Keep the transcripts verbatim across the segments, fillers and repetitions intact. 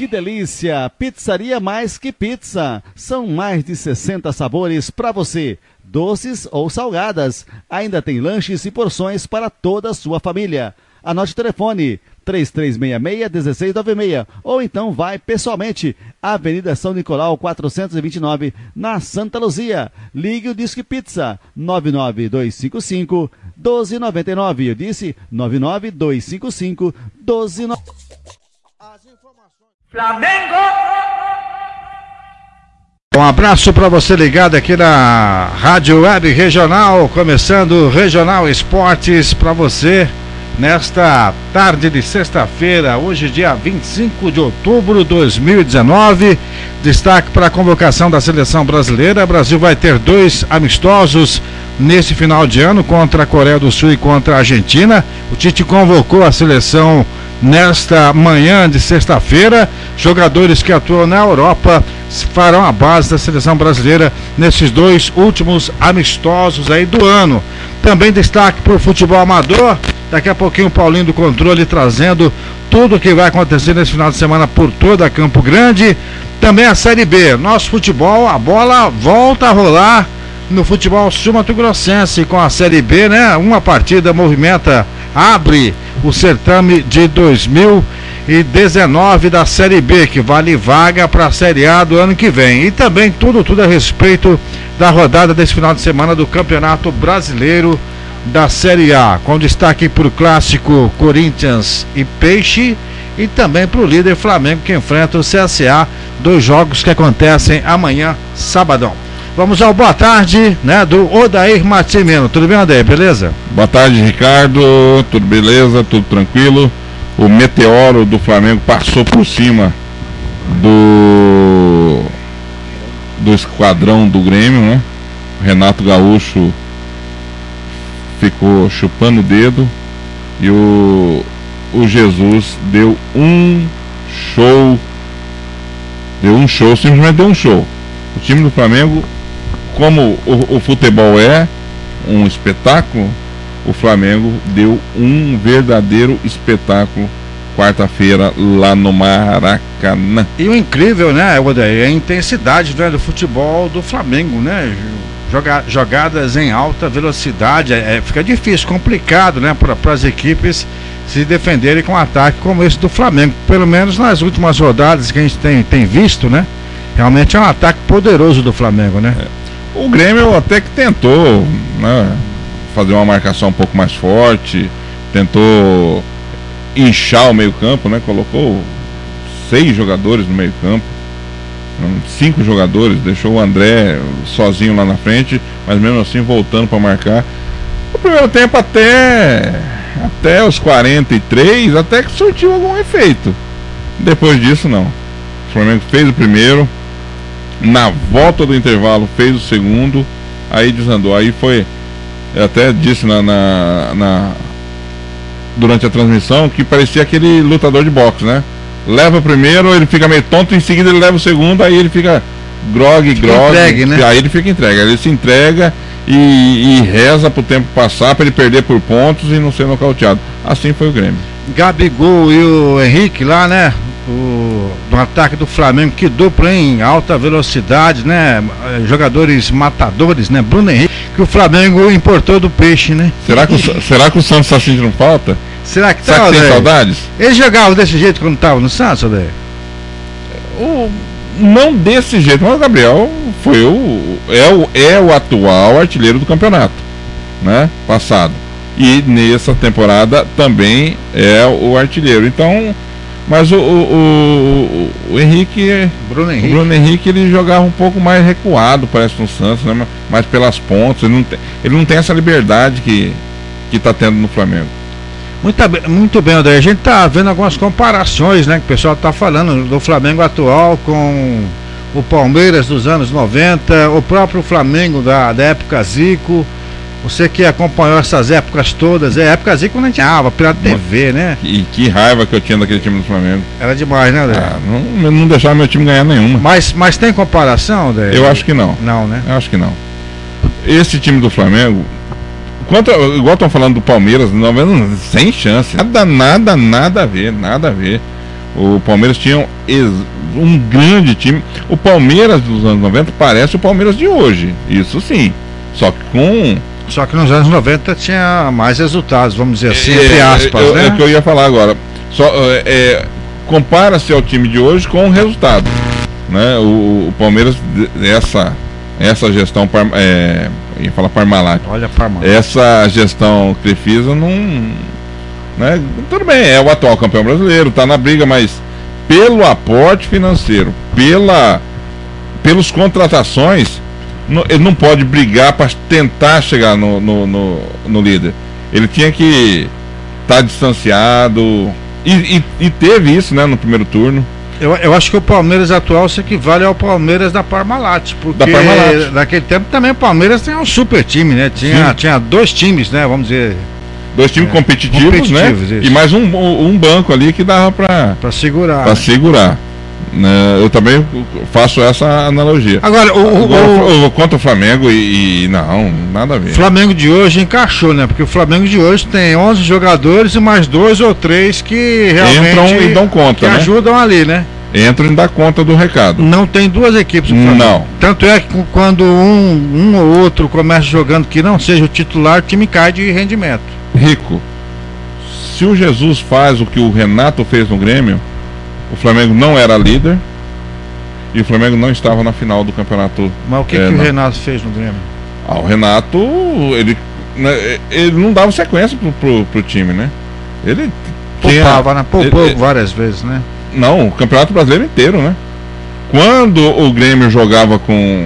que delícia! Pizzaria Mais Que Pizza. São mais de sessenta sabores para você, doces ou salgadas. Ainda tem lanches e porções para toda a sua família. Anote o telefone três três seis seis, um seis nove seis ou então vai pessoalmente, Avenida São Nicolau quatrocentos e vinte e nove, na Santa Luzia. Ligue o Disque Pizza nove nove dois cinco cinco, um dois nove nove. Eu disse nove nove dois cinco cinco, um dois nove nove. Flamengo! Um abraço para você ligado aqui na Rádio Web Regional, começando o Regional Esportes para você nesta tarde de sexta-feira, hoje dia vinte e cinco de outubro de dois mil e dezenove. Destaque para a convocação da seleção brasileira. O Brasil vai ter dois amistosos nesse final de ano contra a Coreia do Sul e contra a Argentina. O Tite convocou a seleção nesta manhã de sexta-feira. Jogadores que atuam na Europa farão a base da seleção brasileira nesses dois últimos amistosos aí do ano. Também destaque para o futebol amador. Daqui a pouquinho o Paulinho do Controle trazendo tudo o que vai acontecer nesse final de semana por toda Campo Grande. Também a Série B. Nosso futebol, a bola volta a rolar no futebol sul-mato-grossense com a Série B, né? Uma partida movimenta, abre o certame de dois mil e dezenove da Série B, que vale vaga para a Série A do ano que vem. E também tudo, tudo a respeito da rodada desse final de semana do Campeonato Brasileiro da Série A, com destaque para o clássico Corinthians e Peixe e também para o líder Flamengo, que enfrenta o C S A, dois jogos que acontecem amanhã, sabadão. Vamos ao boa tarde, né, do Odair Matimeno. Tudo bem, Odair, beleza? Boa tarde, Ricardo, tudo beleza, tudo tranquilo. O meteoro do Flamengo passou por cima do do esquadrão do Grêmio, né? O Renato Gaúcho ficou chupando o dedo e o, o Jesus deu um show, deu um show, simplesmente deu um show. O time do Flamengo, como o, o futebol é um espetáculo, o Flamengo deu um verdadeiro espetáculo quarta-feira lá no Maracanã. E o incrível, né, Odair, é a intensidade, né, do futebol do Flamengo, né? Joga, jogadas em alta velocidade, é, fica difícil, complicado, né, para as equipes se defenderem com um ataque como esse do Flamengo, pelo menos nas últimas rodadas que a gente tem, tem visto, né, realmente é um ataque poderoso do Flamengo, né. É. O Grêmio até que tentou, né, fazer uma marcação um pouco mais forte, tentou inchar o meio campo, né, colocou seis jogadores no meio campo, cinco jogadores, deixou o André sozinho lá na frente, mas mesmo assim voltando para marcar. O primeiro tempo até até os quarenta e três até que surtiu algum efeito. Depois disso não. O Flamengo fez o primeiro, na volta do intervalo fez o segundo, aí desandou. Aí foi, eu até disse na, na, na durante a transmissão que parecia aquele lutador de boxe, né? Leva o primeiro, ele fica meio tonto, em seguida ele leva o segundo, aí ele fica grog, grog, entregue, né? Aí ele fica entregue, aí ele se entrega e, e reza pro tempo passar para ele perder por pontos e não ser nocauteado. Assim foi o Grêmio. Gabigol e o Henrique lá, né? O, no ataque do Flamengo, que dupla em alta velocidade, né? Jogadores matadores, né? Bruno Henrique, que o Flamengo importou do Peixe, né? Será que o, será que o Santos está sentindo falta? Será que, será tá, que tem saudades? Eles jogavam desse jeito quando estavam no Santos, velho? O, não desse jeito, mas o Gabriel foi o é, o é o atual artilheiro do campeonato, né? Passado. E nessa temporada também é o artilheiro. Então, mas o, o, o, o Henrique, Bruno Henrique, o Bruno Henrique, ele jogava um pouco mais recuado, parece, no Santos, né? Mais pelas pontas. Ele não tem, ele não tem essa liberdade que que está tendo no Flamengo. Muito, muito bem, André. A gente está vendo algumas comparações, né? Que o pessoal está falando do Flamengo atual com o Palmeiras dos anos noventa, o próprio Flamengo da, da época Zico. Você que acompanhou essas épocas todas, é época Zico quando a gente tinha pela T V, né? E que raiva que eu tinha daquele time do Flamengo. Era demais, né, André? Ah, não, não deixava meu time ganhar nenhuma. Mas, mas tem comparação, André? Eu acho que não. Não, né? Eu acho que não. Esse time do Flamengo, quanto, igual estão falando do Palmeiras, não, sem chance. Nada, nada, nada a ver, nada a ver. O Palmeiras tinha um, um grande time. O Palmeiras dos anos noventa parece o Palmeiras de hoje, isso sim. Só que com... Só que nos anos noventa tinha mais resultados, vamos dizer assim, é, entre aspas, é, né? É o que eu ia falar agora. Só, é, compara-se ao time de hoje com o resultado, né? O, o Palmeiras, essa, essa gestão, é, eu ia falar Parmalat. Olha Parmalat. Essa gestão Crefisa não, né? Tudo bem, é o atual campeão brasileiro, está na briga, mas pelo aporte financeiro, pela, pelos contratações, não, ele não pode brigar para tentar chegar no, no, no, no líder. Ele tinha que estar tá distanciado e, e, e teve isso, né, no primeiro turno. Eu, eu acho que o Palmeiras atual se equivale ao Palmeiras da Parmalat, porque da Parmalat. Naquele tempo também o Palmeiras tem um super time, né? Tinha, tinha dois times, né? Vamos dizer. Dois times é, competitivos, competitivos, né? Isso. E mais um, um banco ali que dava para para segurar. Para né? segurar. Né? Eu também faço essa analogia. Agora, o, Agora, o, o contra o Flamengo e, e não, nada a ver. O Flamengo de hoje encaixou, né? Porque o Flamengo de hoje tem onze jogadores e mais dois ou três que realmente entram e dão conta, que né? ajudam ali, né? Entram e dão conta do recado. Não tem duas equipes no Flamengo. Não. Tanto é que quando um, um ou outro começa jogando que não seja o titular, o time cai de rendimento. Rico, se o Jesus faz o que o Renato fez no Grêmio, o Flamengo não era líder e o Flamengo não estava na final do campeonato. Mas o que, é, que o não. Renato fez no Grêmio? Ah, o Renato, ele, né, ele não dava sequência pro, pro, pro time, né? Ele poupava, né? Poupou ele, várias vezes, né? Não, o Campeonato Brasileiro inteiro, né? Quando o Grêmio jogava com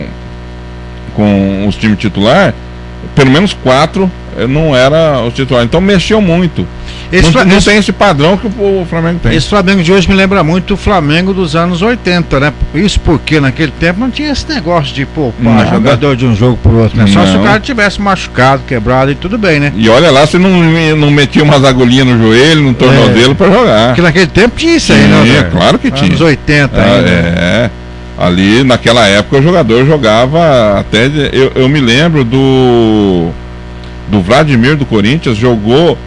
com os times titular, pelo menos quatro não era o titular, então mexeu muito. Esse, não, não esse, tem esse padrão que o Flamengo tem. Esse Flamengo de hoje me lembra muito o Flamengo dos anos oitenta, né? Isso porque naquele tempo não tinha esse negócio de poupar jogador de um jogo pro outro, né? Só não. Se o cara tivesse machucado, quebrado e tudo bem, né? E olha lá, você não, não metia umas agulhinhas no joelho, no tornozelo é. Pra jogar. Porque naquele tempo tinha isso aí, tinha, né? Claro que tinha. Anos oitenta ah, ainda. É. Ali naquela época o jogador jogava até. De, eu, eu me lembro do. Do Vladimir do Corinthians, jogou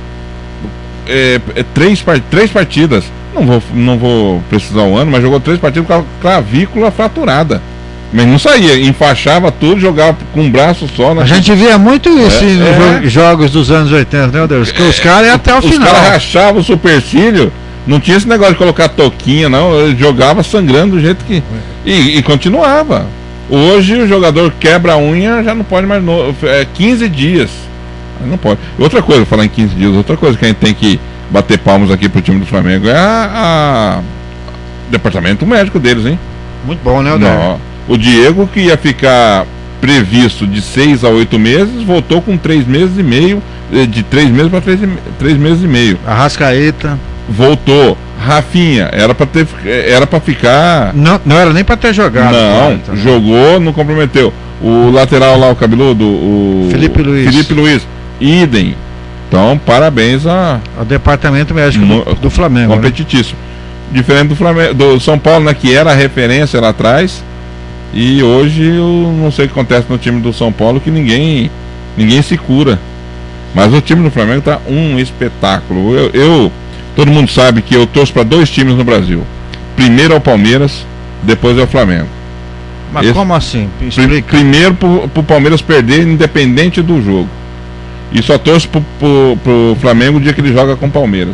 é, três, três partidas. Não vou, não vou precisar o ano, mas jogou três partidas com a clavícula fraturada. Mas não saía, enfaixava tudo, jogava com um braço só. A gente via muito isso é, nos é. jogos dos anos oitenta, meu Deus. Que os caras iam até o os final. Os caras rachavam o supercílio. Não tinha esse negócio de colocar toquinha, não. Ele jogava sangrando do jeito que. E, e continuava. Hoje o jogador quebra a unha, já não pode mais. No... É quinze dias. Não pode. Outra coisa, falar em quinze dias, outra coisa que a gente tem que bater palmas aqui pro time do Flamengo é a, a... departamento médico deles, hein? Muito bom, né, Não, o Diego, que ia ficar previsto de seis a oito meses, voltou com três meses e meio, de três meses para três, três meses e meio. Arrascaeta voltou. Rafinha, era para ter, era para ficar. Não, não era nem para ter jogado. Não, cara, jogou, não comprometeu. O lateral lá, o cabeludo, o Felipe Luiz. Felipe Luiz. Idem. Então, parabéns a, ao departamento médico no, do, do Flamengo. Competitíssimo. Né? Diferente do Flamengo, do São Paulo, né, que era a referência lá atrás. E hoje eu não sei o que acontece no time do São Paulo, que ninguém ninguém se cura. Mas o time do Flamengo tá um espetáculo. Eu, eu todo mundo sabe que eu torço para dois times no Brasil. Primeiro é o Palmeiras, depois é o Flamengo. Mas Esse, como assim? Explica. Primeiro pro, pro Palmeiras perder, independente do jogo. E só torço pro, pro, pro Flamengo o dia que ele joga com o Palmeiras.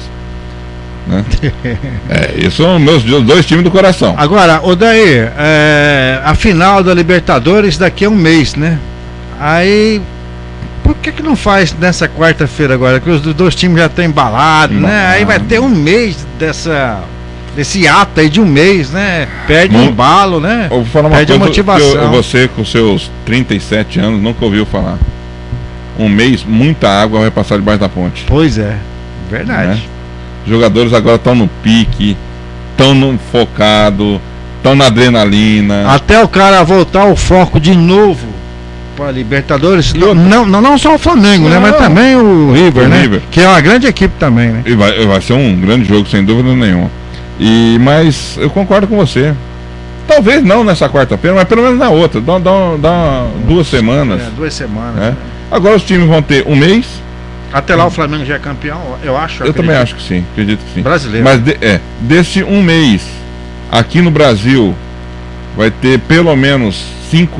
Né? É, esses são meus dois times do coração. Agora, Odair, é, a final da Libertadores daqui a um mês, né? Aí, por que que não faz nessa quarta-feira agora? Que os dois times já estão embalados, não, né? Aí vai ter um mês dessa... desse ato aí de um mês, né? Perde o embalo, né? Eu vou falar uma Perde coisa, a motivação. Eu, você com seus trinta e sete anos nunca ouviu falar. Um mês, muita água vai passar debaixo da ponte. Pois é, verdade. Né? Jogadores agora estão no pique, estão no focado, estão na adrenalina. Até o cara voltar ao foco de novo para Libertadores. Não, não, não, não só o Flamengo, não, né? Mas também o River, o né? River. Que é uma grande equipe também, né? E vai, vai ser um grande jogo, sem dúvida nenhuma. E, mas eu concordo com você. Talvez não nessa quarta-feira, mas pelo menos na outra. Dá, dá, dá duas semanas. É, duas semanas. Né? Né? Agora os times vão ter um mês. Até lá o Flamengo já é campeão, eu acho. Eu, eu também acho que sim, acredito que sim. Brasileiro. Mas de, é, desse um mês, aqui no Brasil, vai ter pelo menos cinco,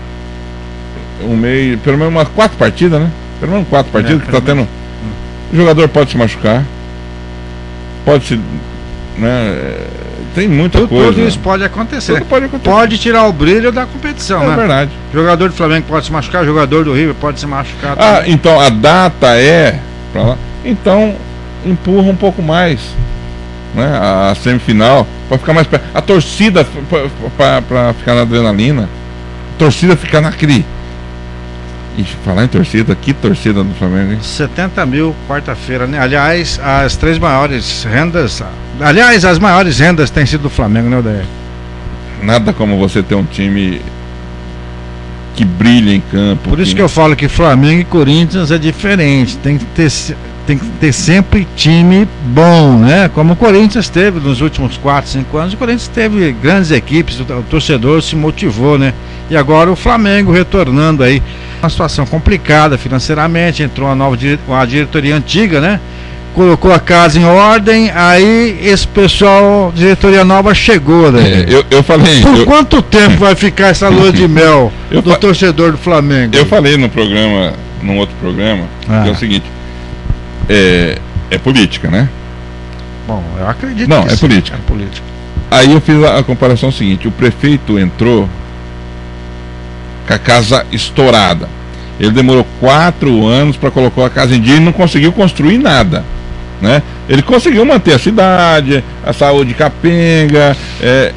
um mês, pelo menos umas quatro partidas, né? Pelo menos quatro partidas é, que tá tendo. Hum. O jogador pode se machucar, pode se, né? Tem muita tudo, coisa. Tudo isso pode acontecer. Tudo pode acontecer. Pode tirar o brilho da competição, é né? É verdade. Jogador do Flamengo pode se machucar, jogador do River pode se machucar. Ah, também. Então a data é pra lá. Então empurra um pouco mais, né? A semifinal para ficar mais perto. A torcida para ficar na adrenalina, a torcida ficar naquele. E falar em torcida, que torcida do Flamengo, hein? setenta mil quarta-feira, né? Aliás, as três maiores rendas. Aliás, as maiores rendas têm sido do Flamengo, né, Odair? Nada como você ter um time que brilha em campo. Por isso que... que eu falo que Flamengo e Corinthians é diferente. Tem que ter, tem que ter sempre time bom, né? Como o Corinthians teve nos últimos quatro, cinco anos. O Corinthians teve grandes equipes, o, o torcedor se motivou, né? E agora o Flamengo retornando aí. Uma situação complicada financeiramente, entrou uma nova dire... uma diretoria antiga, né? Colocou a casa em ordem, aí esse pessoal, diretoria nova chegou, né? É, eu, eu falei. Por eu... quanto tempo vai ficar essa lua de mel eu do fa... torcedor do Flamengo? Eu falei no programa, num outro programa, ah. que é o seguinte: é, é política, né? Bom, eu acredito Não, que é sim, política. é política. Aí eu fiz a, a comparação seguinte: o prefeito entrou com a casa estourada. Ele demorou quatro anos para colocar a casa em dia e não conseguiu construir nada, né? Ele conseguiu manter a cidade, a saúde capenga, é...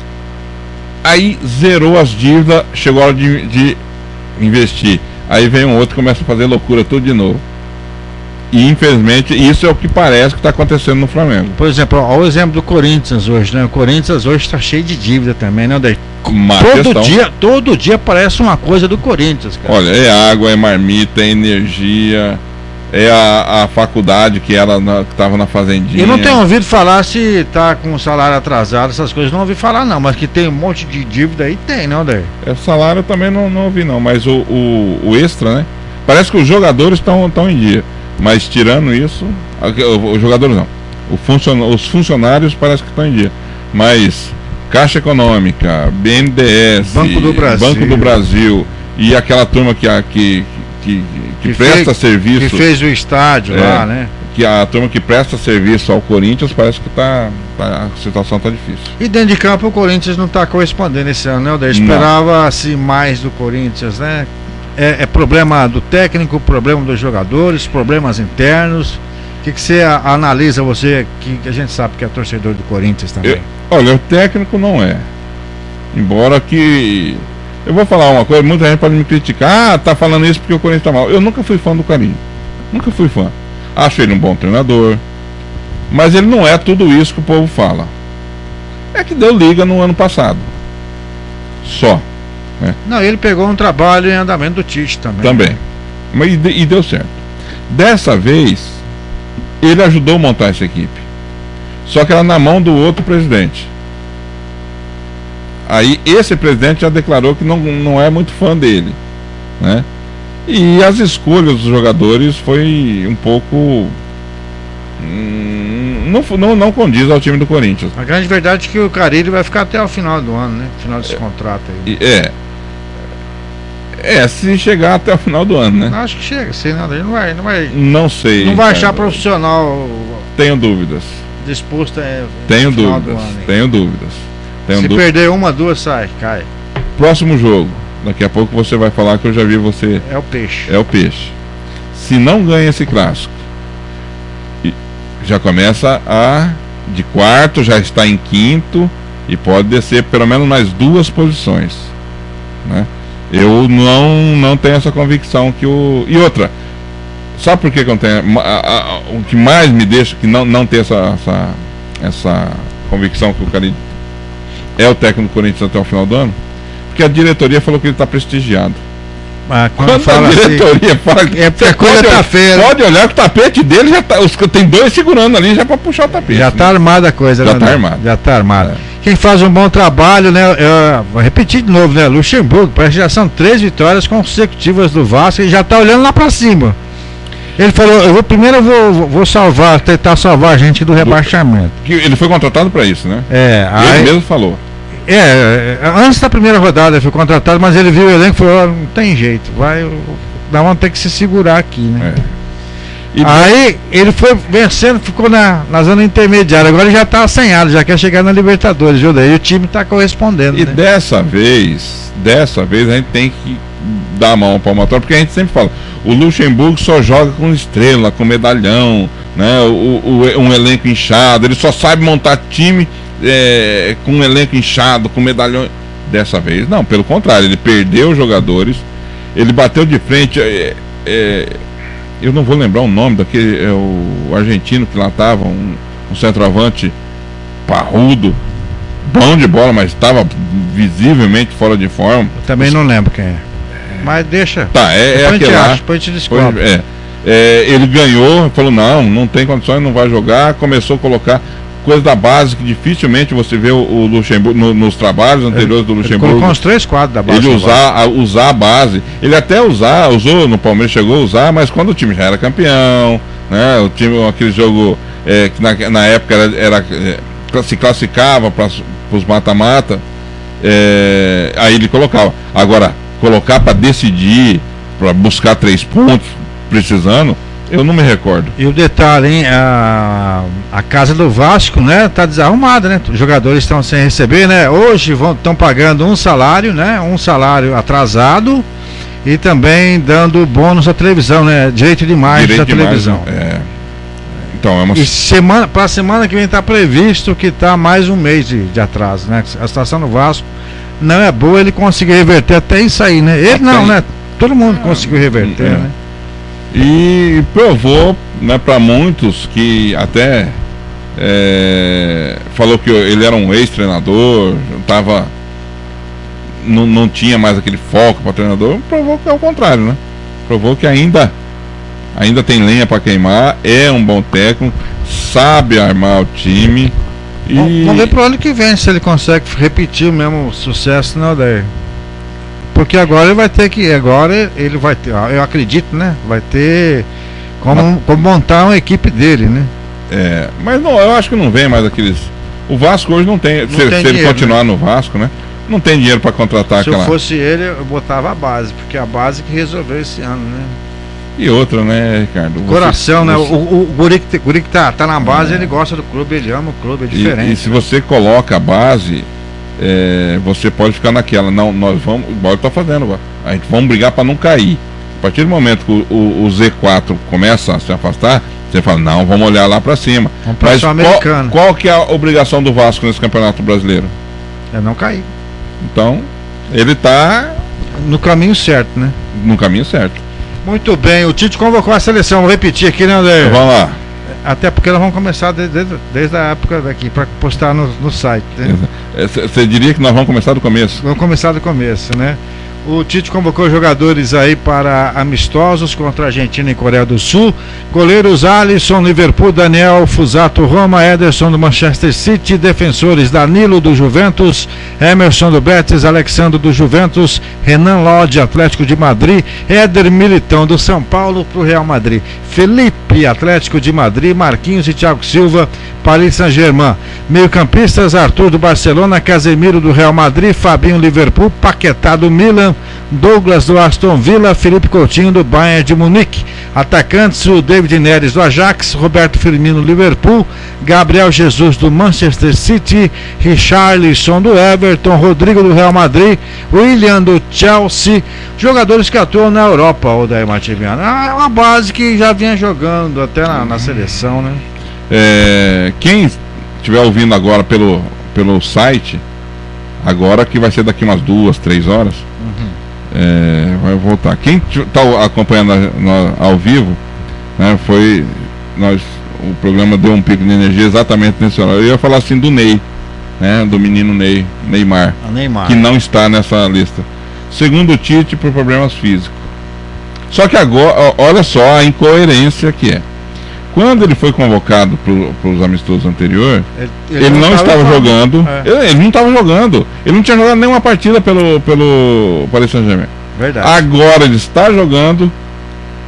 aí zerou as dívidas, chegou a hora de, de investir. Aí vem um outro e começa a fazer loucura tudo de novo. E infelizmente isso é o que parece que está acontecendo no Flamengo. Por exemplo, olha o exemplo do Corinthians hoje, né? O Corinthians hoje está cheio de dívida também, né, Odair? Todo dia, todo dia parece uma coisa do Corinthians, cara. Olha, é água, é marmita, é energia, é a, a faculdade que ela na, que estava na fazendinha. Eu não tenho ouvido falar se está com o salário atrasado, essas coisas, não ouvi falar não, mas que tem um monte de dívida aí, tem, né, Odair? É, salário eu também não, não ouvi não, mas o, o, o extra, né? Parece que os jogadores estão em dia. Mas tirando isso, os jogadores não, o funcion, os funcionários parece que estão em dia. Mas Caixa Econômica, B N D E S, Banco do Brasil, Banco do Brasil e aquela turma que, que, que, que, que presta fez, serviço. Que fez o estádio é, lá, né? Que a turma que presta serviço ao Corinthians parece que tá, tá, a situação está difícil. E dentro de campo o Corinthians não está correspondendo esse ano, né, Odair? Esperava-se mais do Corinthians, né? É, é problema do técnico, problema dos jogadores, problemas internos. O que, que você a, analisa, você que, que a gente sabe que é torcedor do Corinthians também? Eu, olha, o técnico não é. Embora que... Eu vou falar uma coisa, muita gente pode me criticar. Ah, tá falando isso porque o Corinthians tá mal. Eu nunca fui fã do Carinho. Nunca fui fã. Acho ele um bom treinador. Mas ele não é tudo isso que o povo fala. É que deu liga no ano passado. Só. É. Não, ele pegou um trabalho em andamento do Tite também. Também. Mas, e deu certo. Dessa vez, ele ajudou a montar essa equipe. Só que era na mão do outro presidente. Aí esse presidente já declarou que não, não é muito fã dele, né? E as escolhas dos jogadores foi um pouco... Hum, não, não, não condiz ao time do Corinthians. A grande verdade é que o Carille vai ficar até o final do ano, né? Final desse é, contrato aí. É. É, se chegar até o final do ano, né? Acho que chega, sim, não, ele não vai, não vai. Não sei. Não vai achar profissional. Tenho dúvidas. Disposto é. Tenho dúvidas. Ano, tenho dúvidas. Tenho se dúvidas. perder uma, duas, sai, cai. Próximo jogo. Daqui a pouco você vai falar que eu já vi você. É o peixe. É o peixe. Se não ganha esse clássico, já começa a de quarto, já está em quinto e pode descer pelo menos mais duas posições, né? Eu não, não tenho essa convicção que o... E outra, sabe por que, que eu não tenho? A, a, a, o que mais me deixa que não, não ter essa, essa, essa convicção que o cara é o técnico do Corinthians até o final do ano? Porque a diretoria falou que ele está prestigiado. Ah, quando, quando fala a diretoria assim, fala que é porque a coisa tá feia. Pode olhar que o tapete dele já tá. Os, tem dois segurando ali já para puxar o tapete. Já né? tá armada a coisa, já né? tá armado. Já tá armada. É. Quem faz um bom trabalho, né? Eu vou repetir de novo, né? Luxemburgo, parece que já são três vitórias consecutivas do Vasco e já tá olhando lá para cima. Ele falou, eu vou, primeiro eu vou, vou salvar, tentar salvar a gente do rebaixamento. Que ele foi contratado para isso, né? É, aí, ele mesmo falou. É, antes da primeira rodada ele foi contratado, mas ele viu o elenco e falou, oh, não tem jeito, vai, nós vamos ter que se segurar aqui, né? É. E aí ele foi vencendo, ficou na, na zona intermediária, agora ele já está assanhado, já quer chegar na Libertadores, viu? Daí o time está correspondendo. E né? dessa vez, dessa vez a gente tem que dar a mão ao palmatório, porque a gente sempre fala, o Luxemburgo só joga com estrela, com medalhão, né? o, o, um elenco inchado, ele só sabe montar time é, com um elenco inchado, com medalhão. Dessa vez não, pelo contrário, ele perdeu jogadores, ele bateu de frente. É, é, eu não vou lembrar o nome daquele, é o argentino que lá estava, um, um centroavante parrudo, bom de bola, mas estava visivelmente fora de forma. Eu também não lembro quem é. Mas deixa. Tá, é, é aquele lá. Depois a gente descobre. É, é, ele ganhou, falou, não, não tem condições, não vai jogar, começou a colocar coisa da base que dificilmente você vê o, o Luxemburgo no, nos trabalhos anteriores do Luxemburgo. Ele colocou uns três quadros da base. Ele usar a, usar a base. Ele até usar, usou no Palmeiras, chegou a usar, mas quando o time já era campeão, né? O time, aquele jogo é, que na, na época era, era é, se classificava para os mata-mata, é, aí ele colocava. Agora, colocar para decidir, para buscar três pontos, precisando, eu não me recordo. E o detalhe, hein? A, a casa do Vasco, né? Tá desarrumada, né? Os jogadores estão sem receber, né? Hoje estão pagando um salário, né? Um salário atrasado e também dando bônus à televisão, né? Direito de imagem Direito da de televisão. Imagem, é. Então é uma... E semana, para a semana que vem está previsto que tá mais um mês de, de atraso, né? A situação do Vasco não é boa, ele conseguiu reverter até isso aí, né? Ele até não, né? Todo mundo ah, conseguiu reverter, é. né? E provou, né, para muitos que até é, falou que ele era um ex-treinador, tava, não, não tinha mais aquele foco para treinador, provou que é o contrário, né? Provou que ainda, ainda tem lenha para queimar, é um bom técnico, sabe armar o time. E... Vamos ver pro ano que vem se ele consegue repetir o mesmo sucesso, não, daí. Porque agora ele vai ter que, agora ele vai ter, eu acredito, né? Vai ter como, como montar uma equipe dele, né? É, mas não, eu acho que não vem mais aqueles. O Vasco hoje não tem, não se, tem se dinheiro, ele continuar, né, no Vasco, né? Não tem dinheiro para contratar se aquela. Se eu fosse ele, eu botava a base, porque é a base que resolveu esse ano, né? E outra, né, Ricardo? Coração, você, né? Você... O, o, o Guri que, Guri que tá, tá na base, é. ele gosta do clube, ele ama o clube, é diferente. E, e se você coloca a base, é, você pode ficar naquela, não, nós vamos, igual ele tá fazendo, a gente vamos brigar para não cair. A partir do momento que o, o, o Z quatro começa a se afastar, você fala, não, vamos olhar lá para cima. Vamos pra Mas qual, qual que é a obrigação do Vasco nesse Campeonato Brasileiro? É não cair. Então, ele tá no caminho certo, né? No caminho certo. Muito bem, o Tite convocou a seleção, vou repetir aqui, né, André? Então, vamos lá. Até porque nós vamos começar desde, desde, desde a época daqui, para postar no, no site. Você né? diria que nós vamos começar do começo? Vamos começar do começo, né? O Tite convocou jogadores aí para amistosos contra a Argentina e Coreia do Sul. Goleiros Alisson, Liverpool, Daniel Fusato, Roma, Ederson do Manchester City, defensores Danilo do Juventus, Emerson do Betis, Alexandre do Juventus, Renan Lodge, Atlético de Madrid, Éder Militão do São Paulo para o Real Madrid, Felipe, Atlético de Madrid, Marquinhos e Thiago Silva, Paris Saint-Germain. Meio-campistas, Arthur do Barcelona, Casemiro do Real Madrid, Fabinho Liverpool, Paquetá do Milan, Douglas do Aston Villa, Felipe Coutinho do Bayern de Munique. Atacantes, o David Neres do Ajax, Roberto Firmino do Liverpool, Gabriel Jesus do Manchester City, Richarlison do Everton, Rodrigo do Real Madrid, William do Chelsea. Jogadores que atuam na Europa, o Daí Mativiano. É uma base que já vinha jogando até na, na seleção, né? É, quem estiver ouvindo agora pelo, pelo site, agora que vai ser daqui umas duas, três horas, uhum. é, vai voltar. Quem está acompanhando a, a, ao vivo, né, foi nós, o programa deu um pico de energia exatamente nesse horário. Eu ia falar assim do Ney, né, do menino Ney, Neymar, Neymar, que não está nessa lista. Segundo o Tite, por problemas físicos. Só que agora, olha só a incoerência que é. Quando ele foi convocado para os amistosos anteriores, ele, ele, ele não, não estava jogando. É. Ele, ele não estava jogando. Ele não tinha jogado nenhuma partida pelo, pelo Paris Saint-Germain. Verdade. Agora ele está jogando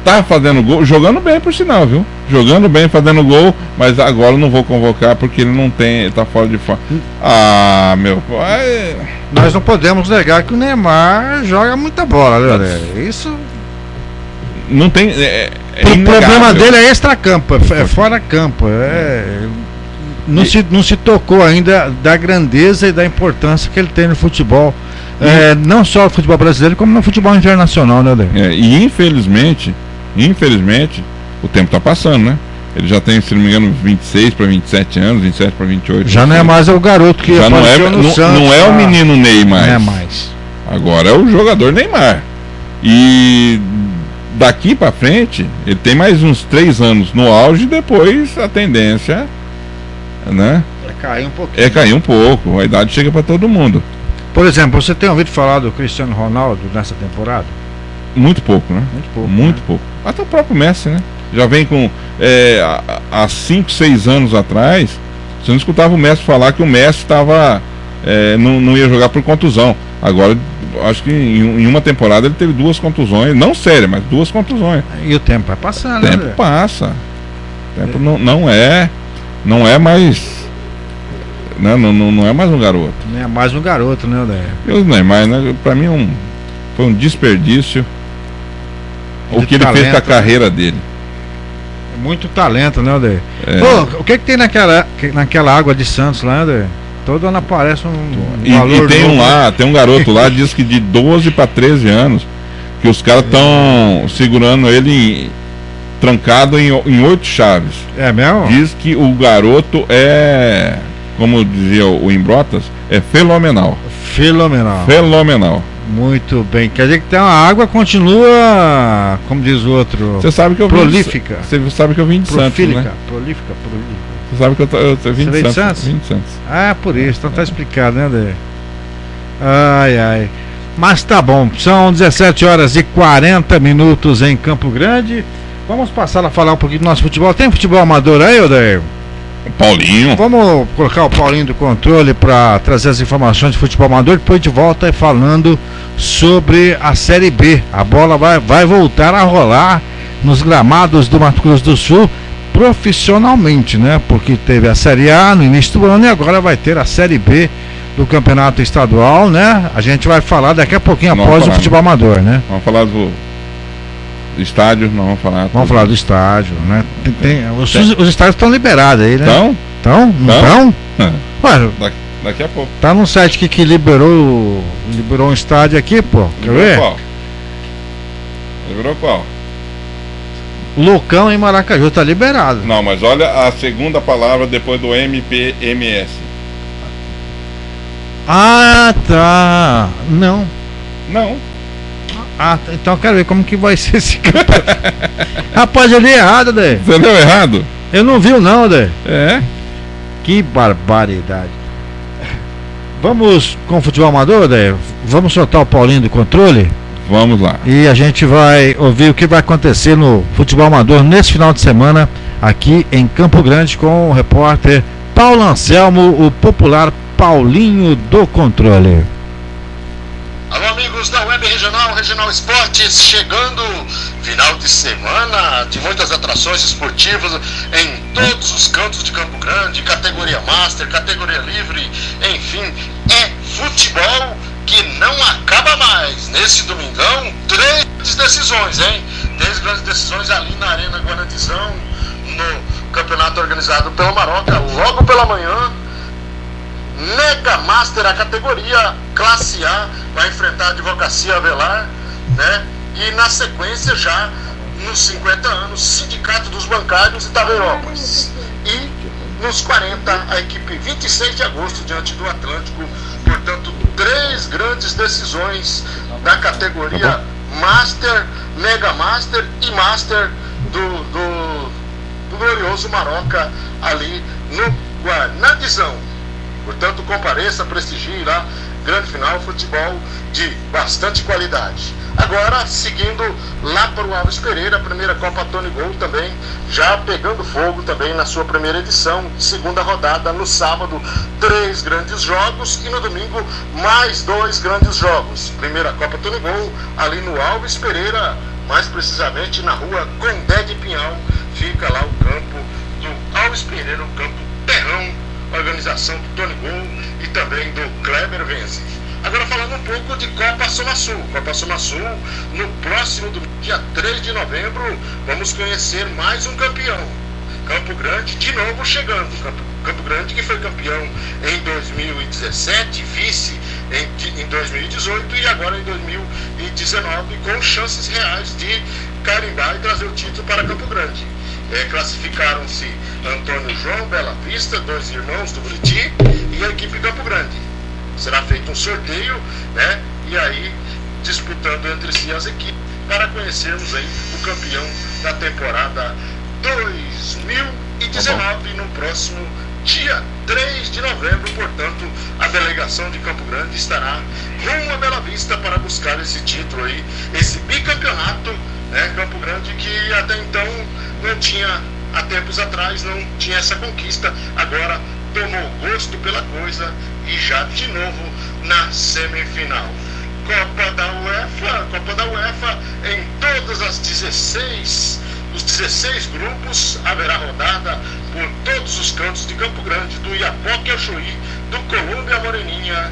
tá fazendo gol, jogando bem por sinal, viu? Jogando bem, fazendo gol, mas agora eu não vou convocar porque ele não tem, ele tá fora de forma. Ah, meu pai. Nós não podemos negar que o Neymar joga muita bola, né? Isso. Não tem. É, é o inegável. problema dele é extra-campo, é fora campo. É, não, e... se, não se tocou ainda da grandeza e da importância que ele tem no futebol. E... É, não só no futebol brasileiro, como no futebol internacional, né, Ademir? É, e infelizmente, infelizmente, o tempo está passando, né? Ele já tem, se não me engano, vinte e seis para vinte e sete anos, vinte e sete para vinte e oito. Já não é mais o garoto que já não é, no não, Santos, não é o menino Ney mais. Não é mais. Agora é o jogador Neymar. E daqui para frente, ele tem mais uns três anos no auge, depois a tendência, né? É cair um pouquinho. É cair um pouco. A idade chega para todo mundo. Por exemplo, você tem ouvido falar do Cristiano Ronaldo nessa temporada? Muito pouco, né? Muito pouco. Muito né? pouco. Até o próprio Messi, né? Já vem com. É, há cinco, seis anos atrás, você não escutava o Messi falar que o Messi estava. É, não, não ia jogar por contusão. Agora, acho que em, em uma temporada ele teve duas contusões. Não sérias, mas duas contusões. E o tempo vai passando, O tempo né? passa. O tempo é. Não, não é. Não é mais. Não, não, não é mais um garoto. Não é mais um garoto, né, Odé? Eu não é mais, né? Pra mim um, foi um desperdício o que ele talento, fez com a carreira dele. Muito talento, né, Odé? É. Pô, o que que tem naquela, naquela água de Santos lá, Odé? Todo ano aparece um, um e, valor e tem novo. um lá, tem um garoto lá, diz que de doze para treze anos, que os caras estão segurando ele em, trancado em, em oito chaves. É mesmo? Diz que o garoto é, como dizia o Imbrotas, é fenomenal. Fenomenal. Fenomenal. Muito bem. Quer dizer que tem uma água continua, como diz o outro, você sabe que eu prolífica. Vim, você sabe que eu vim de Profílica, Santos, né? Prolífica, prolífica. Você sabe que eu, tô, eu, eu vim, Você de de Santos, Santos? vim de Santos. Ah, por isso. Então tá explicado, né, Dê? Ai, ai. Mas tá bom. São dezessete horas e quarenta minutos em Campo Grande. Vamos passar a falar um pouquinho do nosso futebol. Tem futebol amador aí, Odair? Paulinho. Vamos colocar o Paulinho do controle para trazer as informações de futebol amador. Depois de volta aí falando sobre a Série B. A bola vai, vai voltar a rolar nos gramados do Mato Grosso do Sul profissionalmente, né? Porque teve a Série A no início do ano e agora vai ter a Série B do Campeonato Estadual, né? A gente vai falar daqui a pouquinho não após falar, o futebol amador, né? Vamos falar do, do estádio, não vamos falar. Vamos falar do estádio, né? Tem, tem, os, os estádios estão liberados aí, né? Então? Estão? Não estão? Ué, daqui, daqui a pouco. Tá num site que, que liberou liberou um estádio aqui, pô. Quer liberou ver? Qual? Liberou qual? Loucão em Maracaju, tá liberado. Não, mas olha a segunda palavra depois do M P M S. Ah, tá. Não. Não. Ah, então eu quero ver como que vai ser esse campeonato. Rapaz, eu li errado, Dê. Você leu errado? Eu não vi não, Dê. É. Que barbaridade. Vamos com o futebol amador, Dê? Vamos soltar o Paulinho do controle? Vamos lá. E a gente vai ouvir o que vai acontecer no futebol amador nesse final de semana aqui em Campo Grande com o repórter Paulo Anselmo, o popular Paulinho do controle. Alô, amigos da Web Regional, Regional Esportes, chegando final de semana de muitas atrações esportivas em todos os cantos de Campo Grande, categoria Master, categoria Livre, enfim, é futebol que não acaba mais. Nesse domingão, três decisões, hein? Três grandes decisões ali na Arena Guanatizão, no campeonato organizado pelo Maroca, logo pela manhã. Mega Master, a categoria Classe A, vai enfrentar a Advocacia Avelar, né? E na sequência já, nos cinquenta anos, Sindicato dos Bancários Itaveirópolis. E nos quarenta, a equipe vinte e seis de agosto, diante do Atlântico. Portanto, três grandes decisões da categoria Master, Mega Master e Master do, do, do glorioso Maroca, ali no Guanatizão. Portanto, compareça, prestigie lá, grande final, futebol de bastante qualidade. Agora, seguindo lá para o Alves Pereira, a primeira Copa Tony Gol também, já pegando fogo também na sua primeira edição, segunda rodada no sábado, três grandes jogos e no domingo mais dois grandes jogos. Primeira Copa Tony Gol, ali no Alves Pereira, mais precisamente na rua Condé de Pinhal, fica lá o campo do Alves Pereira, o campo Terrão, organização do Tony Gol e também do Kleber Vence. Agora falando um pouco de Copa Soma Sul. Copa Soma Sul, no próximo do dia três de novembro, vamos conhecer mais um campeão. Campo Grande de novo chegando. Campo, Campo Grande que foi campeão em dois mil e dezessete, vice em, em dois mil e dezoito e agora em dois mil e dezenove com chances reais de carimbar e trazer o título para Campo Grande. É, classificaram-se Antônio João, Bela Vista, dois irmãos do Buriti e a equipe Campo Grande. Será feito um sorteio, né? E aí disputando entre si as equipes para conhecermos aí o campeão da temporada dois mil e dezenove no próximo dia três de novembro. Portanto, a delegação de Campo Grande estará rumo a Bela Vista para buscar esse título aí, esse bicampeonato, né? Campo Grande que até então não tinha, há tempos atrás não tinha essa conquista, agora tomou gosto pela coisa e já de novo na semifinal. Copa da UEFA, Copa da UEFA em todas as dezesseis, os dezesseis grupos, haverá rodada por todos os cantos de Campo Grande, do Iapoque ao Chuí, do Colômbia à Moreninha,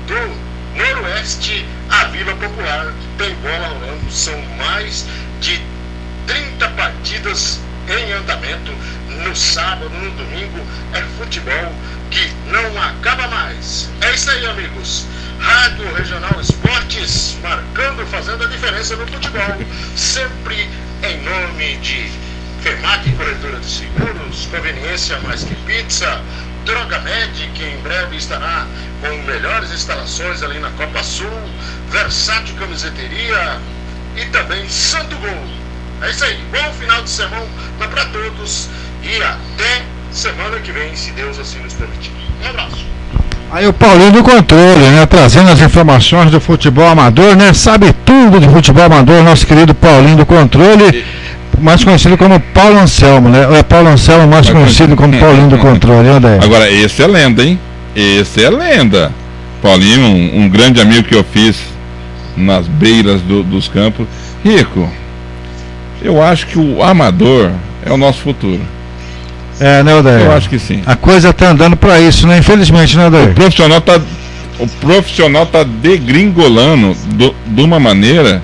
do Noroeste à Vila Popular. Tem bola rolando, são mais de trinta partidas em andamento. No sábado, no domingo, é futebol que não acaba mais. É isso aí, amigos. Rádio Regional Esportes, marcando, fazendo a diferença no futebol. Sempre em nome de FEMAC, corretora de seguros, conveniência mais que pizza, Drogamed, que em breve estará com melhores instalações ali na Copa Sul, Versátil Camiseteria e também Santo Gol. É isso aí, bom final de semana para todos e até semana que vem, se Deus assim nos permitir. Um abraço. Aí o Paulinho do Controle, né, trazendo as informações do futebol amador, né, sabe tudo de futebol amador, nosso querido Paulinho do Controle, mais conhecido como Paulo Anselmo, né, é Paulo Anselmo, mais conhecido como Paulinho do Controle, né? Agora, esse é lenda, hein, esse é lenda. Paulinho, um, um grande amigo que eu fiz nas beiras do, dos campos. Rico, eu acho que o amador é o nosso futuro. É, né, Odair? Eu acho que sim. A coisa tá andando para isso, né? Infelizmente, né, Odair? O profissional tá, o profissional tá degringolando do, de uma maneira,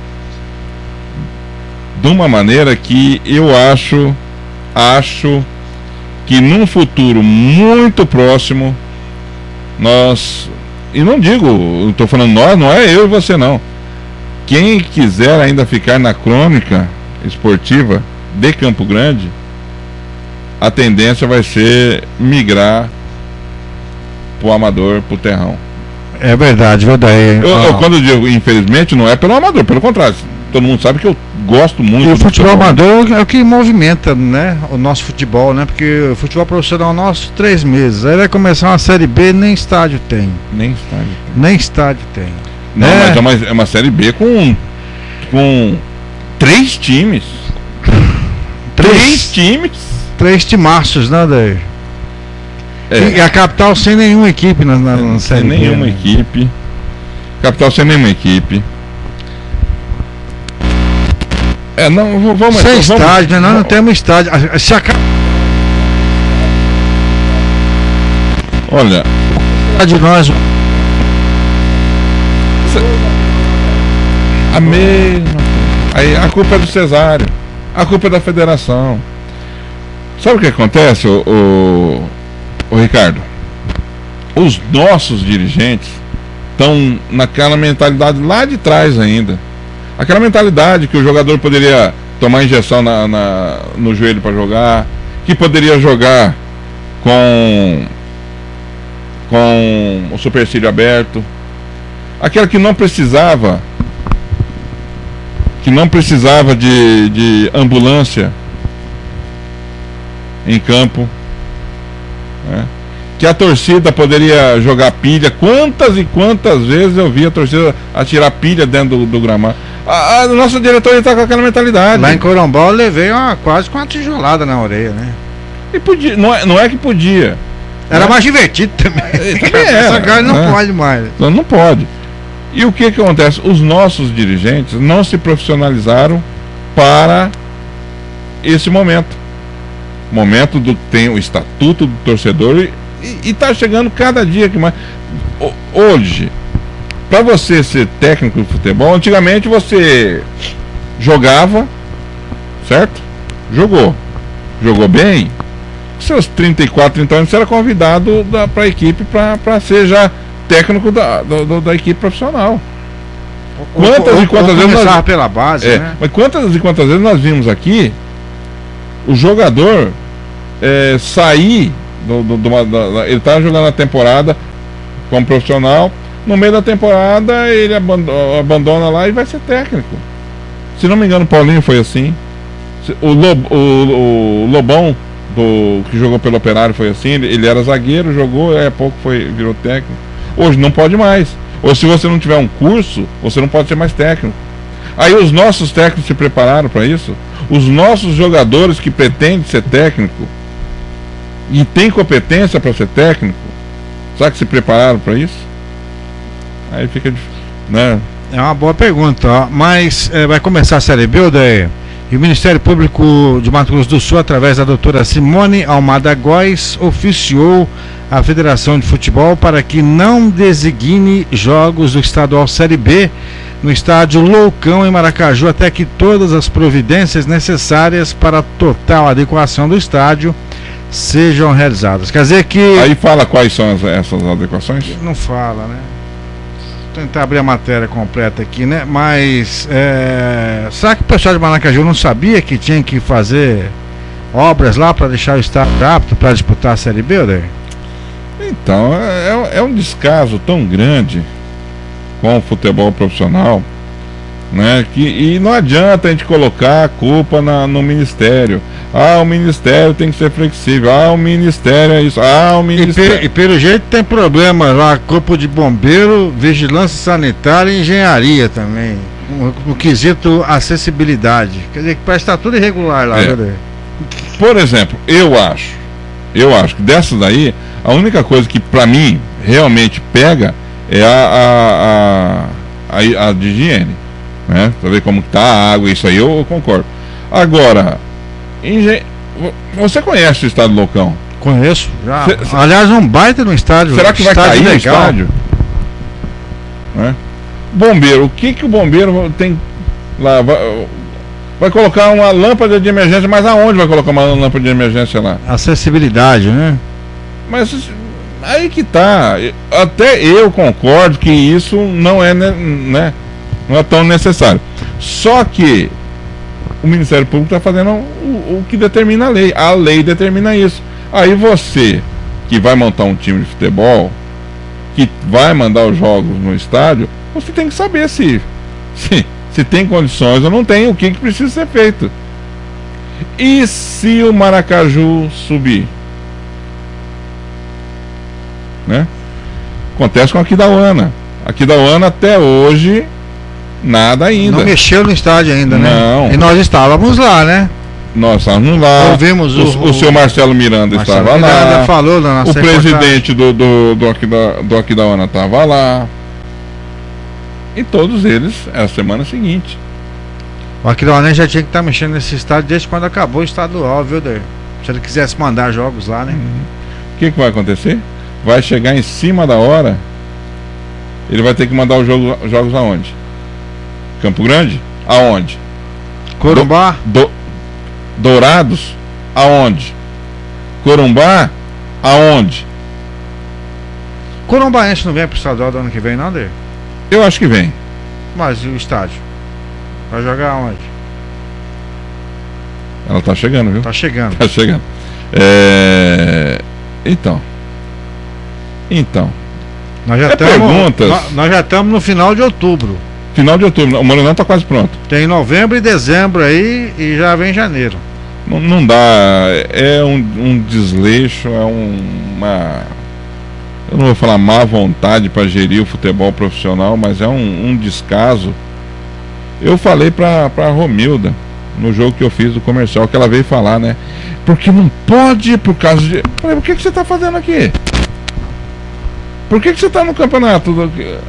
de uma maneira que eu acho, acho que num futuro muito próximo, nós, e não digo, estou falando nós, não é eu e você não. Quem quiser ainda ficar na crônica esportiva de Campo Grande, a tendência vai ser migrar pro amador, pro terrão. É verdade, verdade. Eu, eu, quando eu digo infelizmente, não é pelo amador, pelo contrário. Todo mundo sabe que eu gosto muito. E o futebol, futebol amador é o que movimenta, né, o nosso futebol, né? Porque o futebol profissional nosso, três meses. Aí vai começar uma série B, nem estádio tem. Nem estádio tem. Nem estádio tem. Não, né? mas é uma, é uma série B com, com três times. Três, três times. Três timaços, né, Odair? É. E a capital sem nenhuma equipe na, na, na sem série nenhuma B, né? equipe. Capital sem nenhuma equipe. É, não, vamos... Sem vamos, estádio, né? Nós vamos, não temos estádio. Se a... Olha... de nós... A mesma... Aí, a culpa é do Cesário. A culpa é da federação. Sabe o que acontece, o, o, o Ricardo? Os nossos dirigentes estão naquela mentalidade lá de trás ainda. Aquela mentalidade que o jogador poderia tomar injeção na, na, no joelho para jogar, que poderia jogar com, com o supercílio aberto. Aquela que não precisava, que não precisava de, de ambulância em campo, né? Que a torcida poderia jogar pilha. Quantas e quantas vezes eu vi a torcida atirar pilha dentro do, do gramado. A, a nossa diretoria está com aquela mentalidade. Lá em Corumbá eu levei uma, quase com uma tijolada na orelha, né? E podia, não é, não é que podia. Era, né? Mais divertido também. também era, essa cara não, né? Pode mais. Não, não pode. E o que que acontece? Os nossos dirigentes não se profissionalizaram para esse momento. Momento do tem o estatuto do torcedor e está chegando cada dia que mais. Hoje, para você ser técnico de futebol, antigamente você jogava, certo? Jogou. Jogou bem. Com seus trinta e quatro, trinta anos, você era convidado para a equipe para ser já técnico da, da, da equipe profissional. Quantas ou, e quantas vezes nós... pela base, é, né? Mas quantas e quantas vezes nós vimos aqui o jogador é, sair do, do, do, da, ele tá jogando a temporada como profissional, no meio da temporada ele abandona, abandona lá e vai ser técnico. Se não me engano, o Paulinho foi assim. O, Lob, o, o Lobão do, que jogou pelo Operário foi assim. Ele, ele era zagueiro, jogou, aí a pouco foi, virou técnico. Hoje não pode mais. Ou se você não tiver um curso, você não pode ser mais técnico. Aí os nossos técnicos se prepararam para isso. Os nossos jogadores que pretendem ser técnico e têm competência para ser técnico, será que se prepararam para isso? Aí fica, né? É uma boa pergunta, ó. Mas é, vai começar a Série B, Odair? E o Ministério Público de Mato Grosso do Sul, através da doutora Simone Almada Góes, oficiou a Federação de Futebol para que não designe jogos do estadual Série B no estádio Loucão, em Maracaju, até que todas as providências necessárias para a total adequação do estádio sejam realizadas. Quer dizer que... Aí fala quais são as, essas adequações? Não fala, né? Vou tentar abrir a matéria completa aqui, né? Mas é... será que o pessoal de Maracaju não sabia que tinha que fazer obras lá para deixar o estádio apto para disputar a Série B, Odair? Então, é, é um descaso tão grande com o futebol profissional, né? Que, e não adianta a gente colocar a culpa na, no Ministério. Ah, o Ministério tem que ser flexível. Ah, o Ministério é isso. Ah, o Ministério... E, pe, e pelo jeito tem problema lá, Corpo de Bombeiro, Vigilância Sanitária e Engenharia também, no, no quesito acessibilidade. Quer dizer que parece que está tudo irregular lá, é. Né? Por exemplo, eu acho, eu acho que dessas daí, a única coisa que pra mim realmente pega é a, a, a, a de higiene, né? Pra ver como que tá a água, isso aí eu, eu concordo. Agora, engen... você conhece o estádio Loucão? Conheço, já. Cê, cê... Aliás, um baita no estádio. Será que vai cair no estádio? Né? Bombeiro, o que que o bombeiro tem lá? Vai, vai colocar uma lâmpada de emergência, mas aonde vai colocar uma lâmpada de emergência lá? Acessibilidade, né? Mas aí que tá. Até eu concordo que isso não é, né, não é tão necessário. Só que o Ministério Público está fazendo o, o que determina a lei. A lei determina isso. Aí você que vai montar um time de futebol, que vai mandar os jogos no estádio, você tem que saber se se, se tem condições ou não tem, o que, que precisa ser feito. E se o Maracaju subir? Né? Acontece com a Aquidauana. A Aquidauana até hoje nada ainda. Não mexeu no estádio ainda, né? Não. E nós estávamos lá, né? Nós estávamos lá. Ouvimos o, o, o senhor Marcelo Miranda Marcelo estava Miranda lá. Falou na nossa o presidente do, do, do, Aquida, do Aquidauana estava lá. E todos eles, é a semana seguinte. O Aquidauana já tinha que estar tá mexendo nesse estádio desde quando acabou o estadual, viu, Daí? Se ele quisesse mandar jogos lá, né? Uhum. O que, que vai acontecer? Vai chegar em cima da hora. Ele vai ter que mandar os jogo, jogos aonde? Campo Grande? Aonde? Corumbá? Do, do, Dourados? Aonde? Corumbá? Aonde? Corumbaense não vem pro estadual do ano que vem, não, Daí? Eu acho que vem. Mas e o estádio? Vai jogar aonde? Ela tá chegando, viu? Tá chegando. Tá chegando. É... Então. Então. Nós já é estamos. perguntas. Nós, nós já estamos no final de outubro. Final de outubro. O Morenão tá quase pronto. Tem novembro e dezembro aí e já vem janeiro. Não, não dá. É um, um desleixo, é um, uma. Eu não vou falar má vontade para gerir o futebol profissional, mas é um, um descaso. Eu falei pra, pra Romilda no jogo que eu fiz do comercial, que ela veio falar, né? Porque não pode por causa de. Eu falei, por que, que você tá fazendo aqui? Por que, que você tá no campeonato?